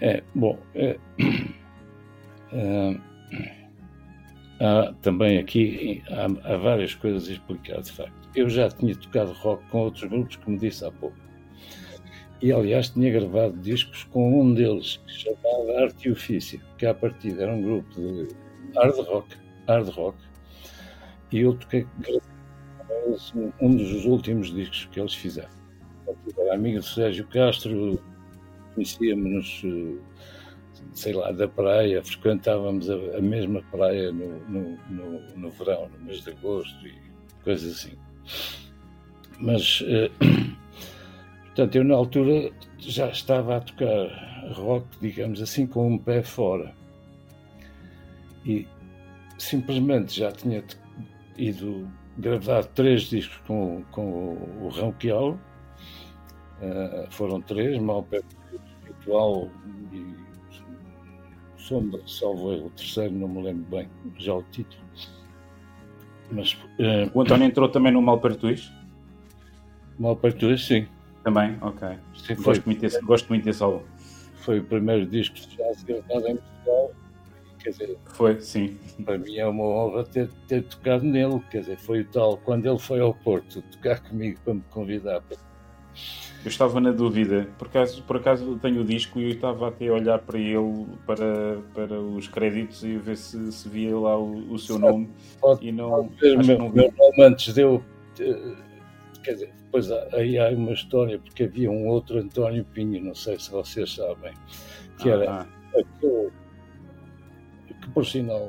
Também aqui há várias coisas a explicar, de facto. Eu já tinha tocado rock com outros grupos, como disse há pouco. E, aliás, tinha gravado discos com um deles, que se chamava Arte e Ofício, que à partida era um grupo de hard rock, e eu toquei um dos últimos discos que eles fizeram. Eu era amigo de Sérgio Castro, conhecíamos, sei lá, da praia, frequentávamos a mesma praia no verão, no mês de agosto e coisas assim. Mas... portanto, eu na altura já estava a tocar rock, digamos assim, com um pé fora. E simplesmente já tinha ido gravar 3 discos com o Ronquial. Foram 3, Malpé Espiritual e Sombra, salvo o terceiro, não me lembro bem já o título. Mas, o António entrou também no Malpertuis? Malpertuis, sim. Também, ok. Sim, Gosto muito desse álbum. Foi o primeiro disco de jazz gravado em Portugal. Quer dizer, Foi, sim. para mim é uma honra ter tocado nele. Quer dizer, foi o tal, quando ele foi ao Porto tocar comigo para me convidar. Eu estava na dúvida, por acaso tenho o disco e eu estava até a olhar para ele, para os créditos e ver se via lá o seu nome. Pode, e não, ver acho meu, que não vi. meu nome antes deu. Quer dizer, depois aí há uma história, porque havia um outro António Pinho, não sei se vocês sabem, que era aquele que, por sinal,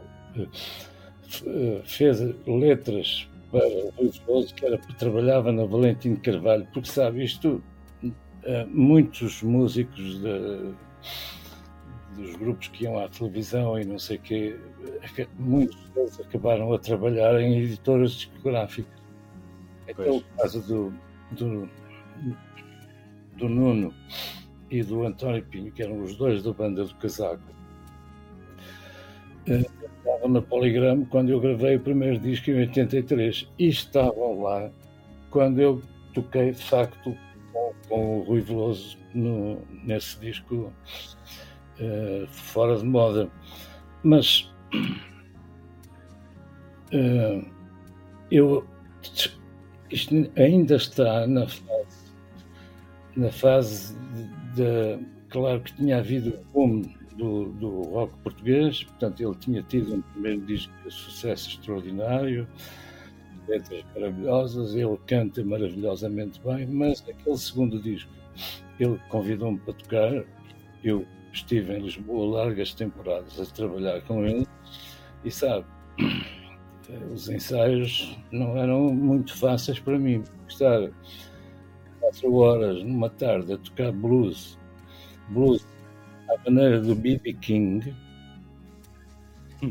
fez letras para o Rui Veloso, que trabalhava na Valentim Carvalho, porque sabe, isto, muitos músicos dos grupos que iam à televisão e não sei o quê, muitos deles acabaram a trabalhar em editoras discográficas. Então, o caso do Nuno e do António Pinho, que eram os dois da banda do Casaco, estavam na Poligrama quando eu gravei o primeiro disco em 83 e estavam lá quando eu toquei de facto com o Rui Veloso nesse disco Fora de Moda. Mas isto ainda está na fase de claro que tinha havido o boom do rock português, portanto ele tinha tido um primeiro disco de sucesso extraordinário, letras maravilhosas, ele canta maravilhosamente bem, mas aquele segundo disco ele convidou-me para tocar, eu estive em Lisboa largas temporadas a trabalhar com ele e sabe, os ensaios não eram muito fáceis para mim, estar 4 horas numa tarde a tocar blues à maneira do B.B. King em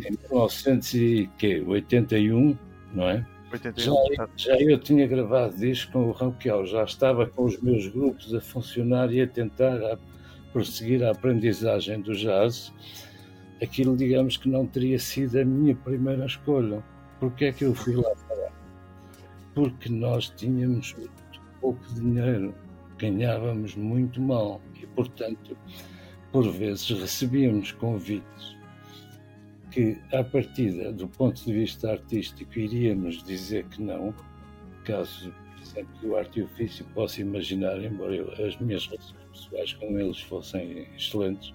1981, não é? 81, já eu tinha gravado disco com o Ronquial, já estava com os meus grupos a funcionar e a tentar prosseguir a aprendizagem do jazz. Aquilo, digamos que não teria sido a minha primeira escolha. Porquê é que eu fui lá parar? Porque nós tínhamos muito pouco dinheiro, ganhávamos muito mal e, portanto, por vezes recebíamos convites que, à partida, do ponto de vista artístico, iríamos dizer que não, caso, por exemplo, o arte e o ofício possa imaginar, embora as minhas relações pessoais com eles fossem excelentes,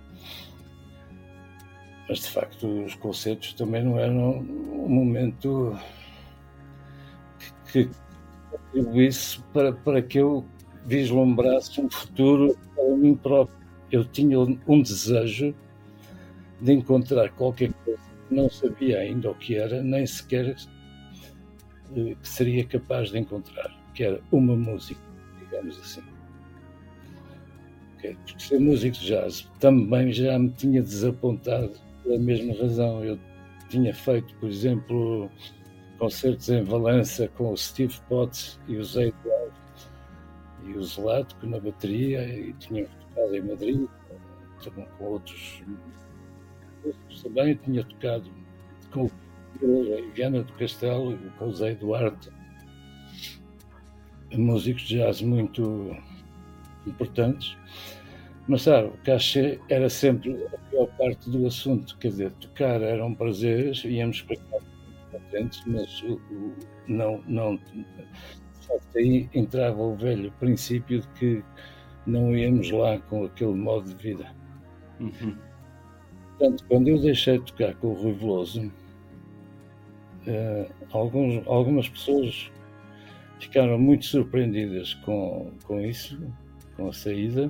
mas de facto os concertos também não eram um momento que contribuísse para que eu vislumbrasse um futuro para mim próprio. Eu tinha um desejo de encontrar qualquer coisa que não sabia ainda o que era, nem sequer que seria capaz de encontrar, que era uma música, digamos assim. Porque ser músico de jazz também já me tinha desapontado pela mesma razão. Eu tinha feito, por exemplo, concertos em Valença com o Steve Potts e o Zé Eduardo e o Zlatko na bateria, e tínhamos tocado em Madrid com outros músicos também. Tinha tocado com o Viana do Castelo e com o Zé Eduardo, músicos de jazz muito importantes. Mas sabe, o cachê era sempre a pior parte do assunto, quer dizer, tocar era um prazer, íamos para cá muito contentes, mas não, de facto aí entrava o velho princípio de que não íamos lá com aquele modo de vida. Uhum. Portanto, quando eu deixei de tocar com o Rui Veloso, algumas pessoas ficaram muito surpreendidas com isso, com a saída,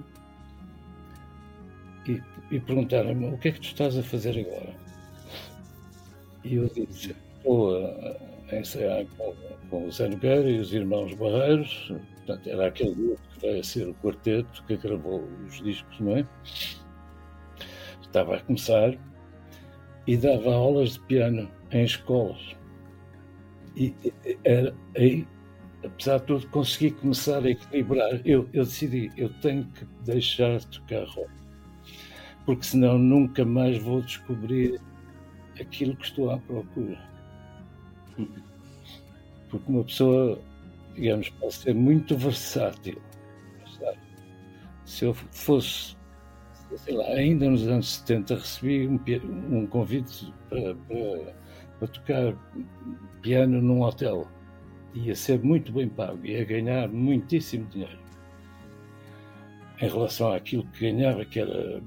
e perguntaram-me: o que é que tu estás a fazer agora? E eu disse: estou a ensaiar com o Zé Nogueira e os irmãos Barreiros. Portanto, era aquele grupo que veio a ser o quarteto que gravou os discos, não é? Estava a começar e dava aulas de piano em escolas. E era aí, apesar de tudo, consegui começar a equilibrar. Eu decidi, eu tenho que deixar de tocar rock, porque senão nunca mais vou descobrir aquilo que estou à procura. Porque uma pessoa, digamos, pode ser muito versátil, sabe? se eu fosse, sei lá, ainda nos anos 70 recebi um convite para tocar piano num hotel. Ia ser muito bem pago, ia ganhar muitíssimo dinheiro em relação àquilo que ganhava, que era...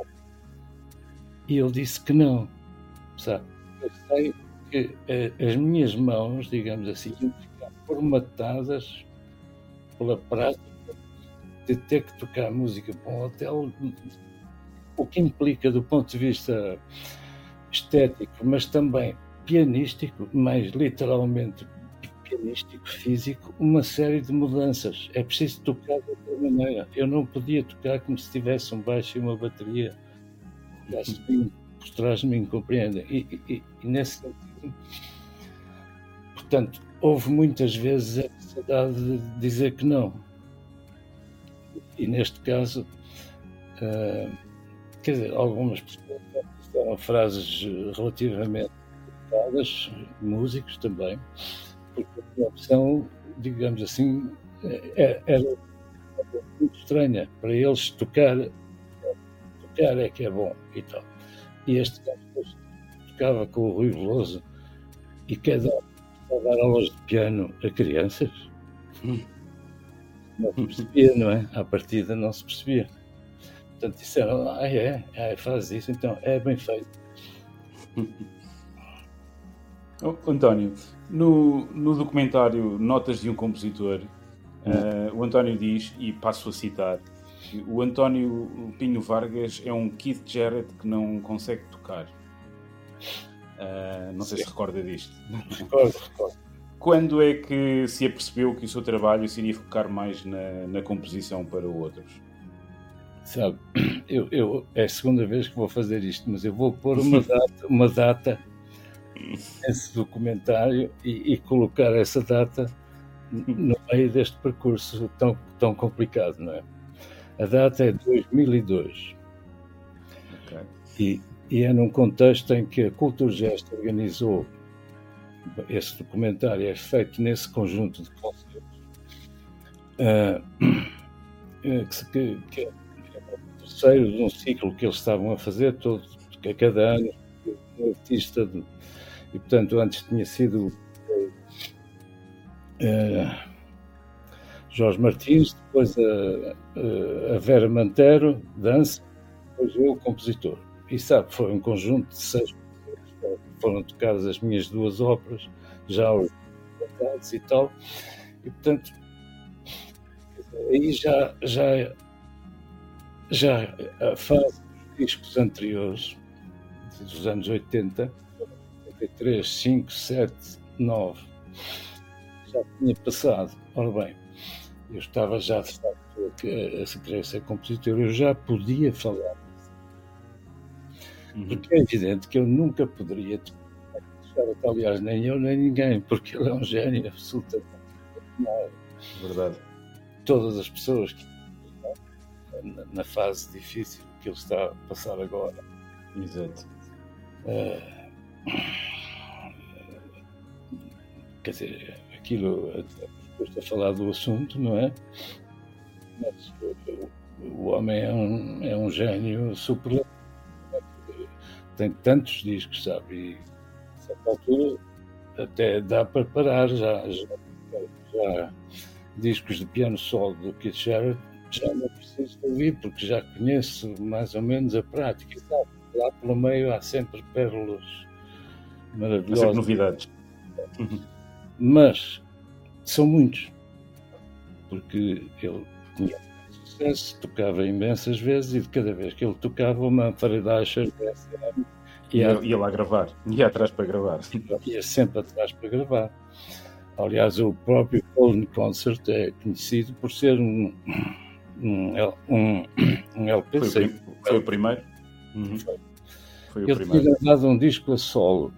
E ele disse que não, sabe? Eu sei que as minhas mãos, digamos assim, iam ficar formatadas pela prática de ter que tocar música para um hotel, o que implica do ponto de vista estético, mas também pianístico, mais literalmente pianístico, físico, uma série de mudanças. É preciso tocar de outra maneira. Eu não podia tocar como se tivesse um baixo e uma bateria por trás de mim, compreendem? E nesse sentido, portanto, houve muitas vezes a necessidade de dizer que não. E neste caso, quer dizer, algumas pessoas fizeram frases relativamente adequadas, músicos também, porque a opção, digamos assim, era muito estranha. Para eles tocar é que é bom e tal. E este gajo tocava com o Rui Veloso e cada um a dar aulas de piano a crianças. Não se percebia, não é? À partida não se percebia. Portanto, disseram, faz isso, então é bem feito. António, no documentário Notas de um Compositor, o António diz, e passo a citar, que o António Pinho Vargas é um Keith Jarrett que não consegue tocar. Não sei se recorda disto. Recordo. Quando é que se apercebeu que o seu trabalho se iria focar mais na composição para outros? Sabe, é a segunda vez que vou fazer isto, mas eu vou pôr uma data nesse documentário e colocar essa data no meio deste percurso tão complicado, não é? A data é 2002. Okay. E é num contexto em que a Culturgest organizou. Esse documentário é feito nesse conjunto de concertos que é o terceiro de um ciclo que eles estavam a fazer, a cada ano, um artista. E, portanto, antes tinha sido Jorge Martins, depois a Vera Mantero, dança, depois eu, compositor. E sabe, foi um conjunto de 6 pessoas, foram tocadas as minhas 2 óperas, já os cantados e tal, e portanto, aí já a fase dos discos anteriores, dos anos 80, 83, 5, 7, 9, já tinha passado. Ora bem, eu estava já de facto a querer ser compositor, eu já podia falar. Porque é evidente que eu nunca poderia deixar, aliás, nem eu nem ninguém, porque ele é um gênio absolutamente. Verdade. Todas as pessoas que na fase difícil que ele está a passar agora. Exato. Quer dizer, aquilo depois de falar do assunto, não é? Mas o homem é um gênio super. Tem tantos discos, sabe? E a certa altura até dá para parar já discos de piano solo do Keith Jarrett, já não preciso ouvir, porque já conheço mais ou menos a prática, sabe? Lá pelo meio há sempre pérolas maravilhosas. Há sempre novidades. Mas são muitos, porque ele tinha sucesso, tocava imensas vezes e de cada vez que ele tocava uma Manfred ia lá gravar, ia atrás para gravar. Ia sempre atrás para gravar. Aliás, o próprio Colin Concert é conhecido por ser um LP. Foi o primeiro? Foi o ele primeiro. tinha gravado um disco a solo,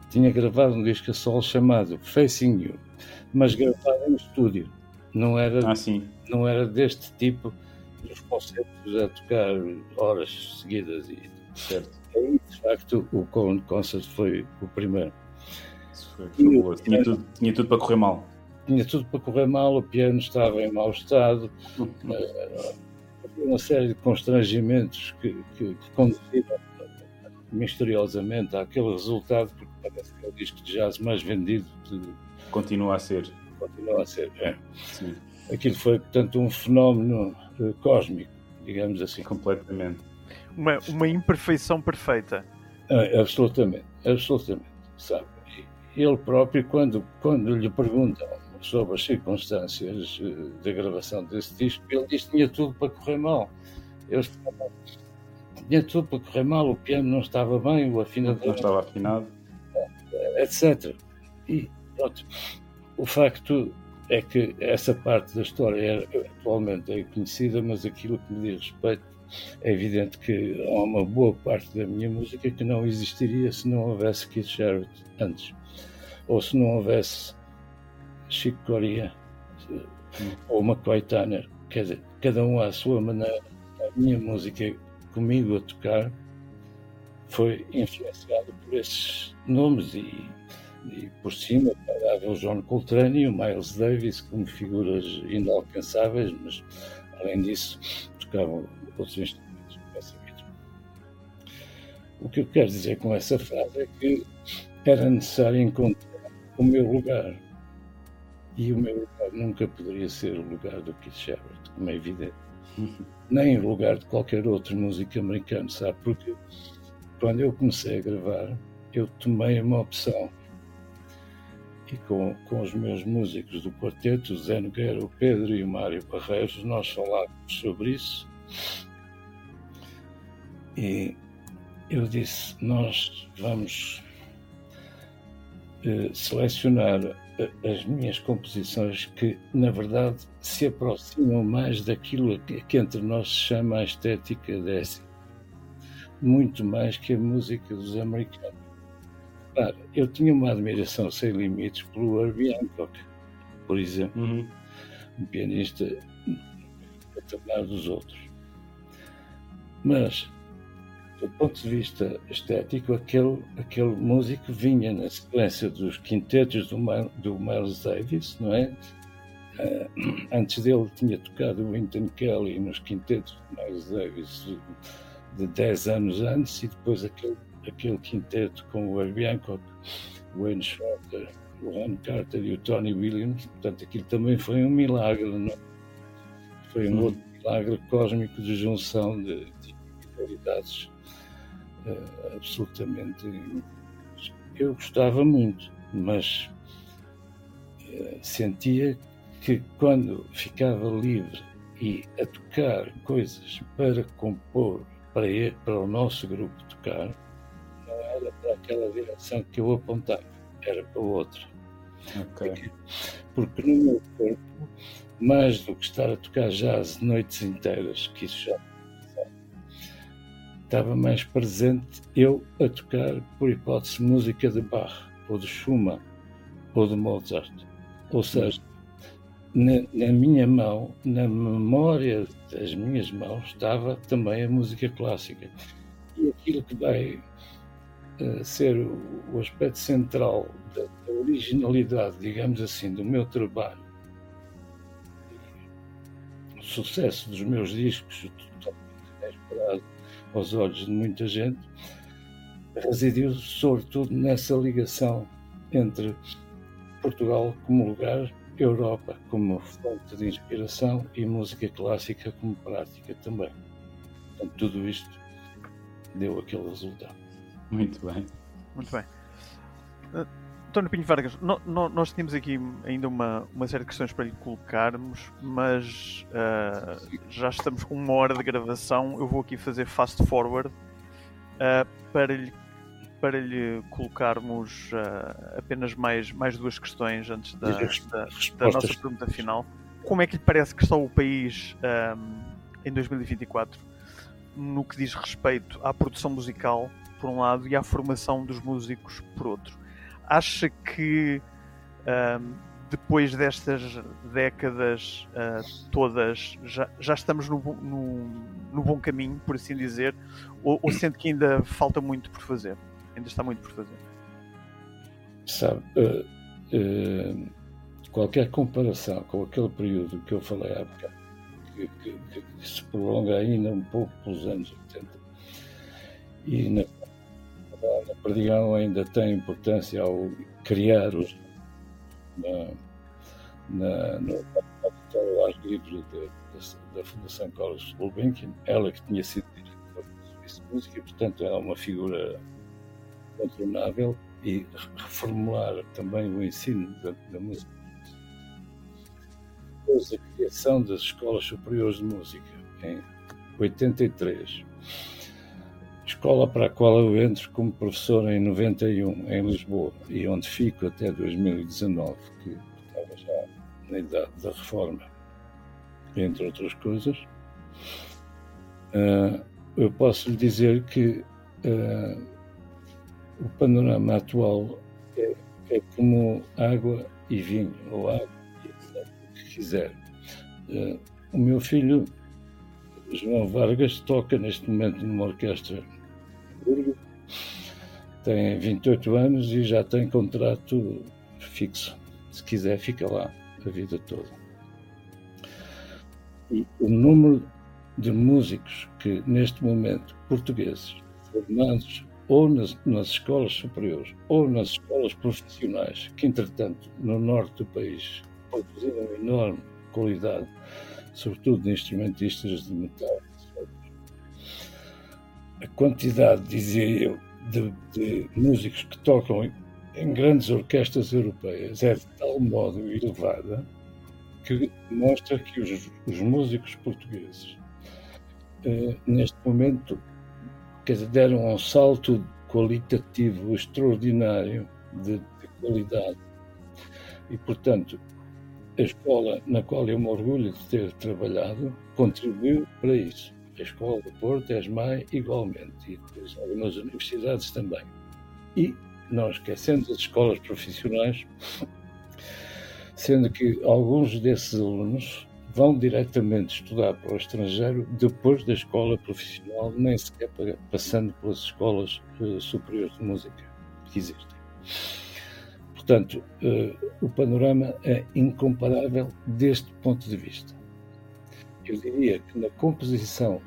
chamado Facing You, mas gravado em estúdio. Não era deste tipo, dos concertos a tocar horas seguidas. Certo. Aí, de facto, o Colin Concert foi o primeiro. Tinha tudo para correr mal. Tinha tudo para correr mal, o piano estava em mau estado. uma série de constrangimentos que conduziram misteriosamente àquele resultado, porque parece que é o disco de jazz mais vendido Continua a ser. Sim. Aquilo foi, portanto, um fenómeno cósmico, digamos assim. Completamente. Uma imperfeição perfeita. Absolutamente, sabe? Ele próprio, quando lhe perguntam sobre as circunstâncias da gravação desse disco, ele diz que tinha tudo para correr mal. Tinha tudo para correr mal, o piano não estava bem, o afinador não estava afinado, etc. E pronto, o facto é que essa parte da história atualmente é conhecida, mas aquilo que me diz respeito, é evidente que há uma boa parte da minha música que não existiria se não houvesse Keith Jarrett antes, ou se não houvesse Chico Corea ou McCoy Tyner. Quer dizer, cada um à sua maneira. A minha música comigo a tocar foi influenciada por esses nomes e por cima parava o John Coltrane e o Miles Davis como figuras inalcançáveis, mas além disso tocavam outros instrumentos. O que eu quero dizer com essa frase é que era necessário encontrar o meu lugar, e o meu lugar nunca poderia ser o lugar do Keith Jarrett, como é evidente, nem o lugar de qualquer outro músico americano, sabe? Porque quando eu comecei a gravar, eu tomei uma opção, e com os meus músicos do quarteto, o Zé Nogueira, o Pedro e o Mário Barreiros, nós falávamos sobre isso, e eu disse, nós vamos selecionar as minhas composições que, na verdade, se aproximam mais daquilo que entre nós se chama a estética dessa, muito mais que a música dos americanos. Claro, eu tinha uma admiração sem limites pelo Herbie Hancock, por exemplo, um pianista a patamar dos outros. Mas, do ponto de vista estético, aquele músico vinha na sequência dos quintetos do Miles Davis, não é? Antes dele tinha tocado o Wynton Kelly nos quintetos do Miles Davis de 10 anos antes, e depois aquele quinteto com o Herbie Hancock, o Wayne Shorter, o Ron Carter e o Tony Williams. Portanto, aquilo também foi um milagre, não é? Foi um outro milagre cósmico de junção de qualidades absolutamente. Eu gostava muito, mas sentia que quando ficava livre e a tocar coisas para compor para o nosso grupo tocar, não era para aquela direção que eu apontava, era para outra. Okay. Porque no meu corpo, mais do que estar a tocar jazz noites inteiras, que isso já estava mais presente eu a tocar, por hipótese, música de Bach, ou de Schumann, ou de Mozart. Ou seja, na minha mão, na memória das minhas mãos, estava também a música clássica. E aquilo que vai ser o aspecto central da originalidade, digamos assim, do meu trabalho, o sucesso dos meus discos, totalmente inesperado aos olhos de muita gente, residiu sobretudo nessa ligação entre Portugal como lugar, Europa como fonte de inspiração e música clássica como prática também. Portanto, tudo isto deu aquele resultado. Muito bem. Muito bem. António Pinho Vargas, nós tínhamos aqui ainda uma série de questões para lhe colocarmos, mas já estamos com 1 hora de gravação. Eu vou aqui fazer fast forward para lhe colocarmos apenas mais 2 questões antes da nossa pergunta final. Como é que lhe parece que está o país em 2024 no que diz respeito à produção musical, por um lado, e à formação dos músicos, por outro? Acha que depois destas décadas todas já estamos no bom caminho, por assim dizer, ou sente que ainda falta muito por fazer? Ainda está muito por fazer? Sabe, qualquer comparação com aquele período que eu falei há bocado, que se prolonga ainda um pouco pelos anos 80. E na Perdigão ainda tem importância ao criar no auditório ar livre da Fundação Carlos Gulbenkian, ela que tinha sido diretora do Serviço de Música, e portanto é uma figura contornável, e reformular também o ensino da música. Depois a criação das escolas superiores de música em 83, escola para a qual eu entro como professor em 91 em Lisboa, e onde fico até 2019, que estava já na idade da reforma, entre outras coisas. Eu posso lhe dizer que o panorama atual é como água e vinho, ou água e etc, o que quiser. O meu filho, João Vargas, toca neste momento numa orquestra em Burgo, tem 28 anos e já tem contrato fixo. Se quiser, fica lá a vida toda. E o número de músicos que, neste momento, portugueses, formados ou nas escolas superiores ou nas escolas profissionais, que, entretanto, no norte do país, produziram enorme qualidade, sobretudo de instrumentistas de metal. A quantidade, dizia eu, de músicos que tocam em grandes orquestras europeias é de tal modo elevada que mostra que os músicos portugueses, neste momento, deram um salto qualitativo extraordinário de qualidade. E, portanto, a escola na qual eu me orgulho de ter trabalhado contribuiu para isso. A Escola do Porto, a ESMAI, igualmente, e depois algumas universidades também. E não esquecendo as escolas profissionais, sendo que alguns desses alunos vão diretamente estudar para o estrangeiro depois da escola profissional, nem sequer passando pelas escolas superiores de música que existem. Portanto, o panorama é incomparável deste ponto de vista. Eu diria que na composição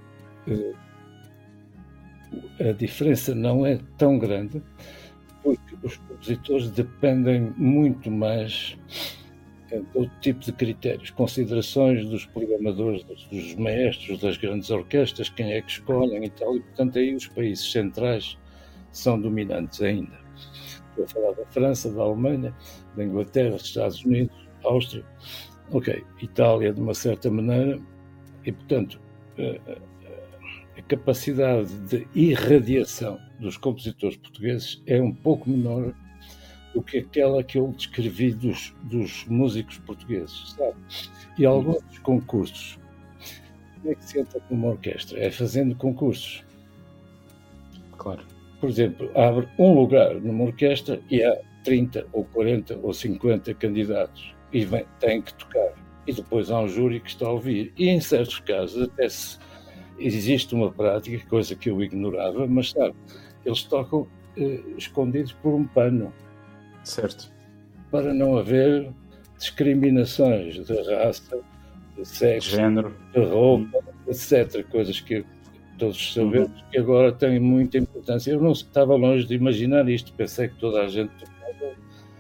a diferença não é tão grande, porque os compositores dependem muito mais de outro tipo de critérios, considerações dos programadores, dos maestros das grandes orquestras, quem é que escolhem e tal, e portanto aí os países centrais são dominantes ainda. Estou a falar da França, da Alemanha, da Inglaterra, dos Estados Unidos, Áustria, Itália de uma certa maneira, e portanto a capacidade de irradiação dos compositores portugueses é um pouco menor do que aquela que eu descrevi dos músicos portugueses, sabe? E alguns dos concursos, como é que se entra numa orquestra? É fazendo concursos. Claro. Por exemplo, abre um lugar numa orquestra e há 30 ou 40 ou 50 candidatos e têm que tocar. E depois há um júri que está a ouvir. E em certos casos até existe uma prática, coisa que eu ignorava, mas sabe, eles tocam escondidos por um pano. Certo. Para não haver discriminações de raça, de sexo, de género, de roupa, etc. Coisas que todos sabemos que agora têm muita importância. Eu não estava longe de imaginar isto. Pensei que toda a gente tocava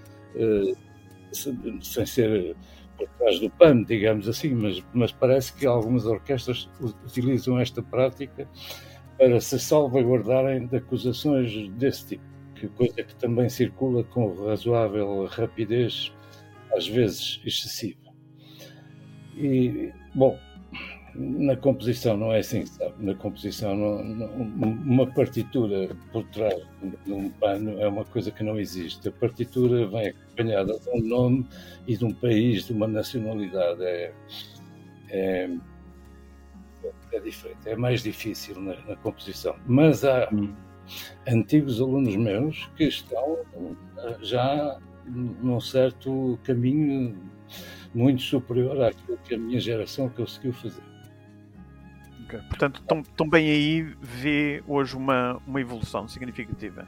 sem ser por trás do pano, digamos assim, mas parece que algumas orquestras utilizam esta prática para se salvaguardarem de acusações desse tipo. Coisa que também circula com razoável rapidez, às vezes excessiva. E, bom, na composição não é assim, sabe? Na composição, uma partitura por trás de um pano é uma coisa que não existe. A partitura vem acompanhada de um nome e de um país, de uma nacionalidade. É diferente, é mais difícil na composição. Mas há antigos alunos meus que estão já num certo caminho muito superior àquilo que a minha geração conseguiu fazer. Okay. Portanto, também aí vê hoje uma evolução significativa.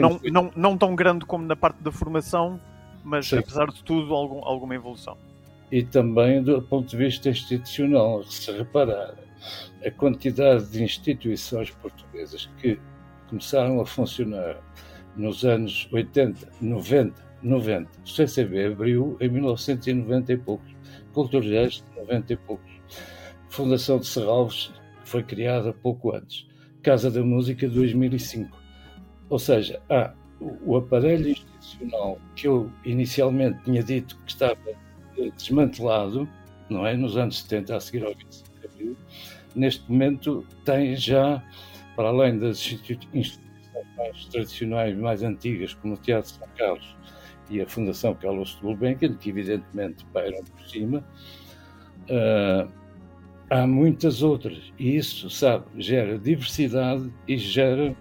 Não tão grande como na parte da formação, mas sim, apesar de tudo, alguma evolução. e também do ponto de vista institucional. Se reparar, a quantidade de instituições portuguesas que começaram a funcionar nos anos 80, 90. O CCB abriu em 1990 e poucos, Culturgesto 90 e poucos, Fundação de Serralves foi criada pouco antes, Casa da Música 2005. Ou seja, há o aparelho institucional que eu inicialmente tinha dito que estava desmantelado, não é? Nos anos 70, a seguir ao 25 de Abril, neste momento tem já, para além das instituições mais tradicionais, mais antigas, como o Teatro de São Carlos e a Fundação Carlos de Gulbenkian, que evidentemente pairam por cima, há muitas outras, e isso, sabe, gera diversidade e gera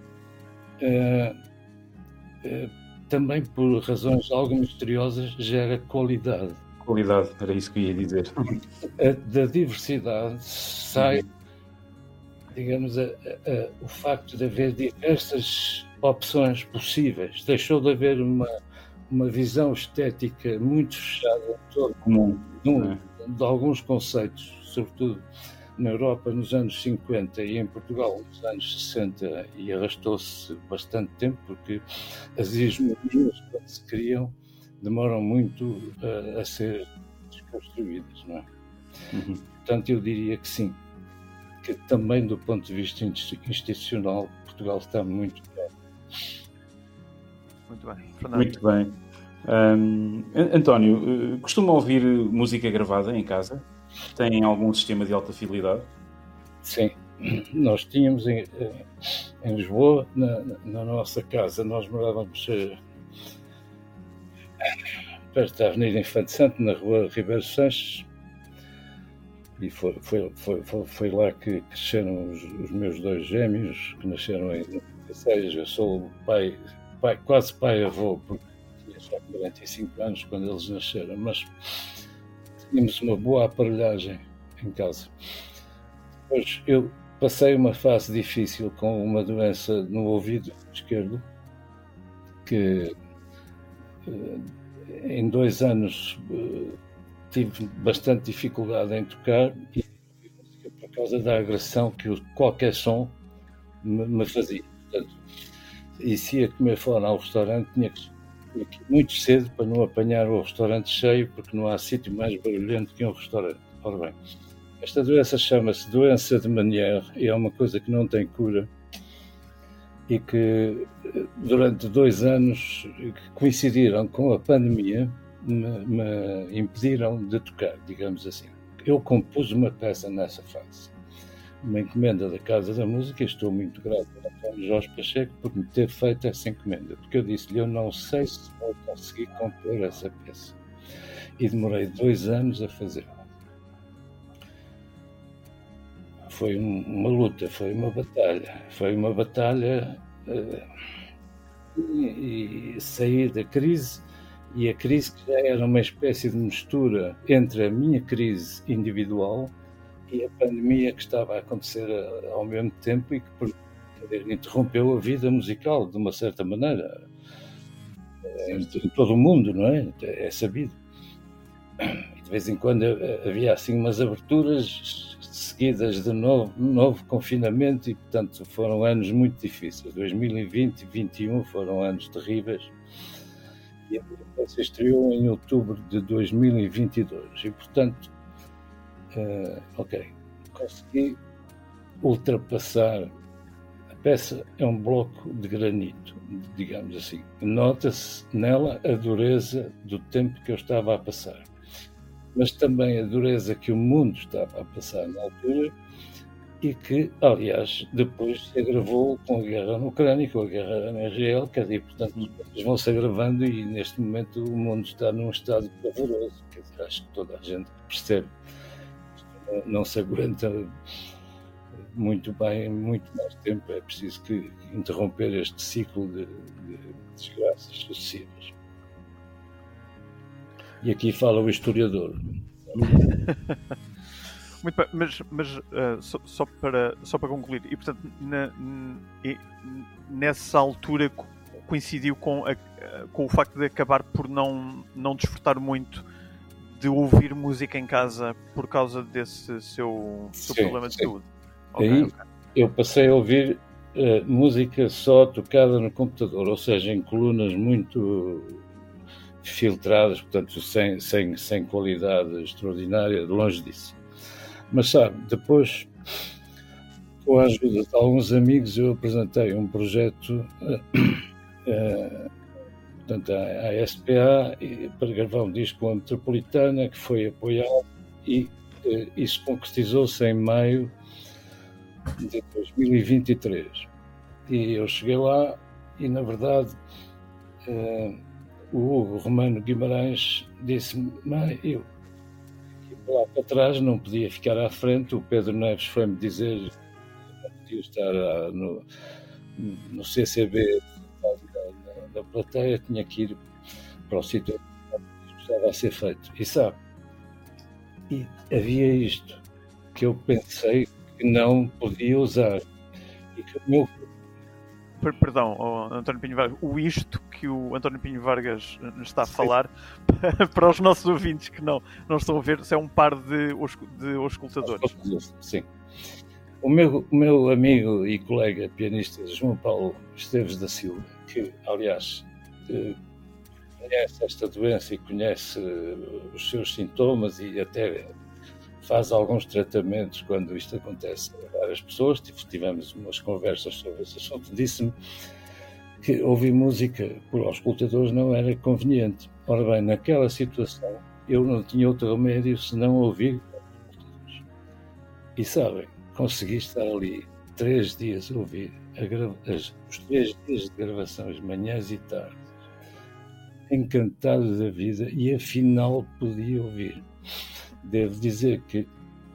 também, por razões algo misteriosas, gera qualidade. Qualidade, era isso que eu ia dizer. Da diversidade sai, digamos, o facto de haver diversas opções possíveis. Deixou de haver uma visão estética muito fechada em torno Comum, de alguns conceitos, sobretudo na Europa nos anos 50 e em Portugal nos anos 60, e arrastou-se bastante tempo, porque as hegemonias, quando se criam, demoram muito a ser desconstruídas, não é? Uhum. Portanto, eu diria que sim, que também do ponto de vista institucional, Portugal está muito bem. Muito bem, Fernando. Muito bem. António, costuma ouvir música gravada em casa? Tem algum sistema de alta fidelidade? Sim, nós tínhamos em Lisboa, na nossa casa, nós morávamos perto da Avenida Infante Santo, na rua Ribeiro Sanches, e foi lá que cresceram os meus dois gêmeos, que nasceram em 96. Eu sou o pai, quase pai-avô, porque tinha só 45 anos quando eles nasceram, mas tínhamos uma boa aparelhagem em casa. Depois eu passei uma fase difícil com uma doença no ouvido esquerdo, que em 2 anos tive bastante dificuldade em tocar, e por causa da agressão que qualquer som me fazia. Portanto, e se ia comer fora ao restaurante, tinha que ir muito cedo para não apanhar o restaurante cheio, porque não há sítio mais barulhento que um restaurante. Ora bem, esta doença chama-se doença de Meniere, e é uma coisa que não tem cura, e que durante 2 anos que coincidiram com a pandemia me impediram de tocar, digamos assim. Eu compus uma peça nessa fase, uma encomenda da Casa da Música, e estou muito grato a António Jorge Pacheco por me ter feito essa encomenda, porque eu disse-lhe, eu não sei se vou conseguir compor essa peça, e demorei 2 anos a fazer. Foi uma luta, foi uma batalha, e sair da crise, e a crise que já era uma espécie de mistura entre a minha crise individual e a pandemia que estava a acontecer ao mesmo tempo, e que interrompeu a vida musical de uma certa maneira em todo o mundo, não é? É sabido. E de vez em quando havia assim umas aberturas seguidas de novo confinamento, e portanto foram anos muito difíceis. 2020 e 2021 foram anos terríveis, e a peça estreou em outubro de 2022, e portanto consegui ultrapassar. A peça é um bloco de granito, digamos assim. Nota-se nela a dureza do tempo que eu estava a passar, mas também a dureza que o mundo estava a passar na altura, e que, aliás, depois se agravou com a guerra na Ucrânia, com a guerra na Israel, quer dizer, portanto, as coisas vão se agravando, e neste momento o mundo está num estado pavoroso. Quer dizer, acho que toda a gente percebe. Não se aguenta muito bem, muito mais tempo. É preciso interromper este ciclo de desgraças sucessivas. E aqui fala o historiador. Muito bem, mas só para concluir, e portanto nessa altura coincidiu com o facto de acabar por não desfrutar muito de ouvir música em casa por causa desse seu problema de saúde. Aí eu passei a ouvir música só tocada no computador, ou seja, em colunas muito filtradas, portanto sem qualidade extraordinária, longe disso. Mas sabe, depois, com a ajuda de alguns amigos, eu apresentei um projeto portanto, à SPA para gravar um disco com a Metropolitana, que foi apoiado, e isso concretizou-se em maio de 2023. E eu cheguei lá e, na verdade, o Hugo Romano Guimarães disse-me: eu lá para trás não podia ficar à frente. O Pedro Neves foi-me dizer que não podia estar no CCB da plateia, tinha que ir para o sítio que estava a ser feito. E sabe, e havia isto que eu pensei que não podia usar. E que o meu... Perdão, António Pinho Vargas, o isto que o António Pinho Vargas está a falar, para os nossos ouvintes que não estão a ver, é um par de auscultadores. Sim. O meu amigo e colega pianista João Paulo Esteves da Silva, que, aliás, conhece esta doença e conhece os seus sintomas e até faz alguns tratamentos quando isto acontece a várias pessoas, tivemos umas conversas sobre esse assunto, disse-me que ouvir música por auscultadores não era conveniente. Ora bem, naquela situação, eu não tinha outro remédio senão ouvir auscultadores. E sabem, consegui estar ali 3 dias a ouvir os 3 dias de gravações, manhãs e tardes, encantado da vida, e afinal podia ouvir. Devo dizer que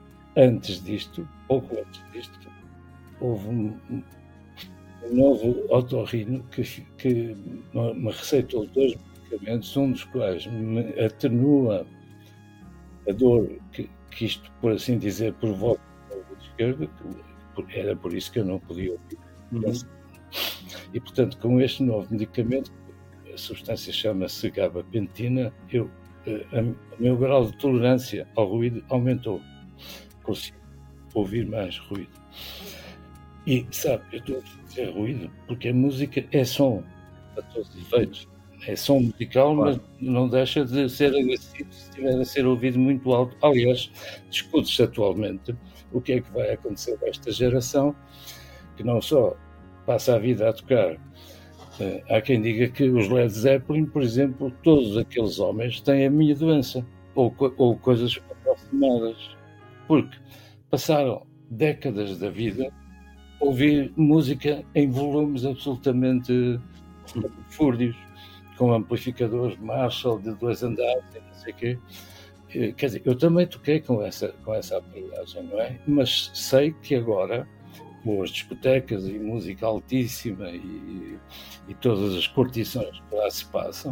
pouco antes disto, houve um novo otorrino que me receitou 2 medicamentos, um dos quais me atenua a dor que isto, por assim dizer, provoca no ouvido esquerdo, era por isso que eu não podia ouvir. E, portanto, com este novo medicamento, a substância chama-se gabapentina, o meu grau de tolerância ao ruído aumentou. Consigo ouvir mais ruído. E, sabe, eu estou a dizer ruído porque a música é som, a todos os efeitos. É som musical, claro, mas não deixa de ser agressivo se estiver a ser ouvido muito alto. Aliás, discute-se atualmente o que é que vai acontecer a esta geração, que não só passa a vida a tocar. Há quem diga que os Led Zeppelin, por exemplo, todos aqueles homens têm a minha doença, ou coisas aproximadas, porque passaram décadas da vida a ouvir música em volumes absolutamente fúrdios, com amplificadores Marshall de 2 andares e não sei o quê. Quer dizer, eu também toquei com essa aparelhagem, não é? Mas sei que agora, com as discotecas e música altíssima e todas as curtições que lá se passam,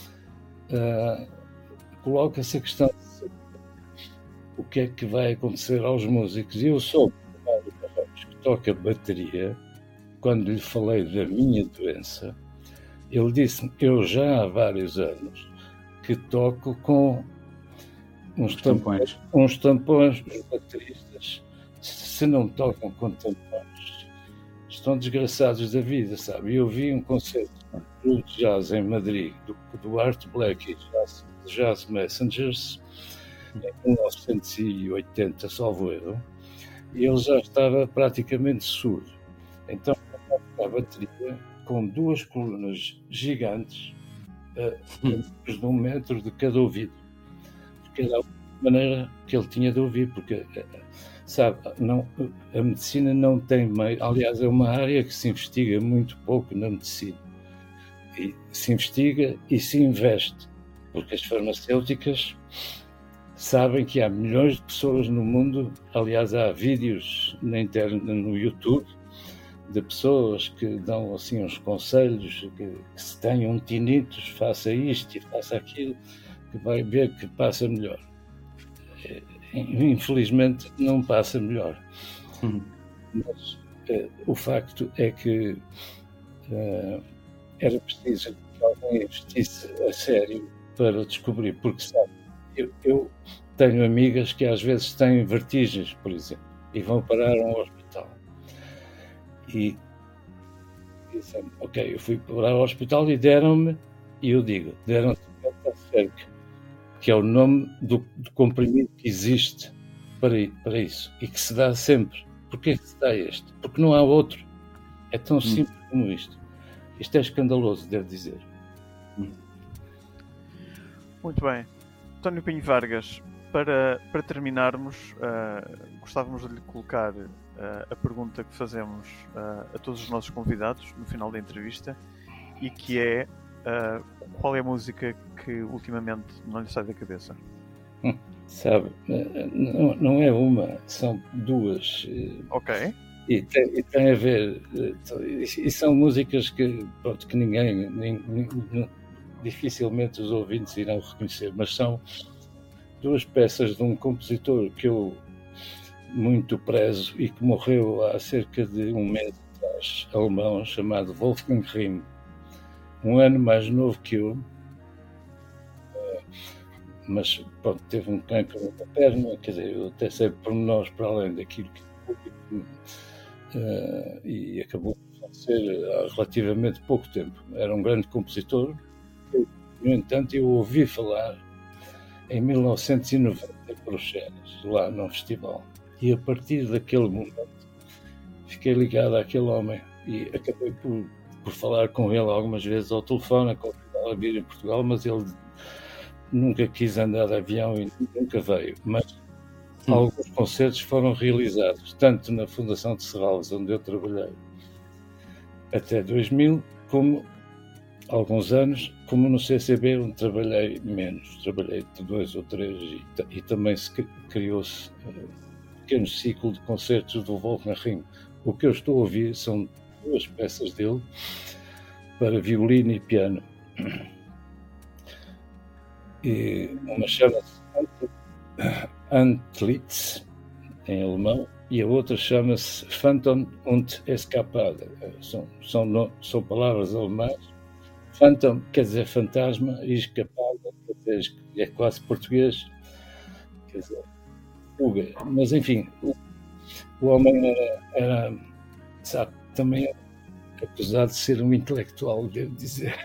coloca-se a questão de o que é que vai acontecer aos músicos. E eu sou o Mário Barreiros, que toca bateria. Quando lhe falei da minha doença, ele disse-me que eu já há vários anos que toco com uns tampões. Os bateristas, se não tocam com tampões, estão desgraçados da vida, sabe? Eu vi um concerto de jazz em Madrid, do Art Black e Jazz Messengers, em 1980, salvo erro, e ele já estava praticamente surdo. Então, a bateria com 2 colunas gigantes, a menos de 1 metro de cada ouvido, porque era a maneira que ele tinha de ouvir, porque, sabe, a medicina não tem meio. Aliás, é uma área que se investiga muito pouco na medicina, e se investiga e se investe, porque as farmacêuticas sabem que há milhões de pessoas no mundo. Aliás, há vídeos no YouTube de pessoas que dão assim uns conselhos, que se tem um tinnitus, faça isto e faça aquilo, que vai ver que passa melhor. Infelizmente não passa melhor. Mas o facto é que era preciso que alguém investisse a sério para descobrir, porque sabe, Eu tenho amigas que às vezes têm vertigens, por exemplo, e vão parar a um hospital. E dizem, ok, eu fui parar ao hospital e deram-me, e eu digo, deram-te Metacerc, que é o nome do comprimido que existe para isso, e que se dá sempre. Porquê que se dá este? Porque não há outro. É tão simples como isto. Isto é escandaloso, devo dizer. Muito bem. António Pinho Vargas, para terminarmos, gostávamos de lhe colocar a pergunta que fazemos a todos os nossos convidados no final da entrevista, e que é qual é a música que ultimamente não lhe sai da cabeça? Sabe, não é uma, são duas. Ok. E tem a ver, e são músicas que, pronto, que ninguém, dificilmente os ouvintes irão reconhecer, mas são duas peças de um compositor que eu muito prezo e que morreu há cerca de um mês atrás, alemão, chamado Wolfgang Rihm, um ano mais novo que eu, mas pronto, teve um cancro na perna, quer dizer, eu até sei pormenores para além daquilo que e acabou por falecer há relativamente pouco tempo. Era um grande compositor. No entanto, eu ouvi falar em 1990 em Bruxelas, lá num festival, e a partir daquele momento fiquei ligado àquele homem e acabei por falar com ele algumas vezes ao telefone, a convidá-lo a vir em Portugal, mas ele nunca quis andar de avião e nunca veio. Mas alguns concertos foram realizados, tanto na Fundação de Serralves, onde eu trabalhei até 2000, como alguns anos, como no CCB, onde trabalhei menos. Trabalhei 2 ou 3 e também criou-se um pequeno ciclo de concertos do Wolfgang Rihm. O que eu estou a ouvir são 2 peças dele para violino e piano. E uma chama-se Antlitz, em alemão, e a outra chama-se Phantom und Escapada. São palavras alemãs. Phantom quer dizer fantasma e escapada quer dizer, é quase português, quer dizer, fuga. Mas enfim, o homem era, sabe, também, apesar de ser um intelectual, devo dizer,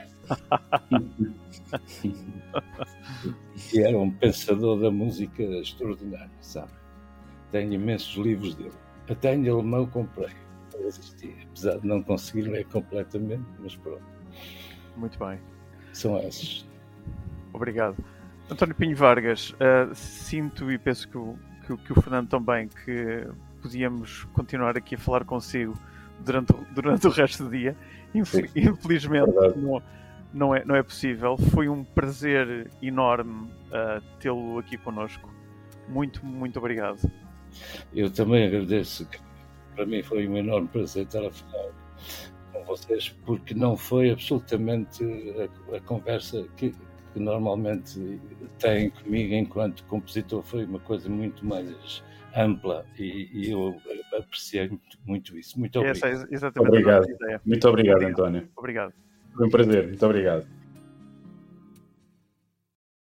e era um pensador da música extraordinário, sabe? Tenho imensos livros dele. Até em alemão comprei para existir, apesar de não conseguir ler completamente, mas pronto. Muito bem. São esses. Obrigado. António Pinho Vargas, sinto e penso que o Fernando também, que podíamos continuar aqui a falar consigo durante o resto do dia. Infelizmente não é possível. Foi um prazer enorme tê-lo aqui connosco. Muito, muito obrigado. Eu também agradeço, que para mim foi um enorme prazer estar a falar com vocês, porque não foi absolutamente a conversa que normalmente têm comigo enquanto compositor, foi uma coisa muito mais ampla e eu apreciei muito isso. Muito obrigado. Essa é exatamente obrigado. a ideia. Muito obrigado, António. Obrigado. Foi um prazer. Muito obrigado.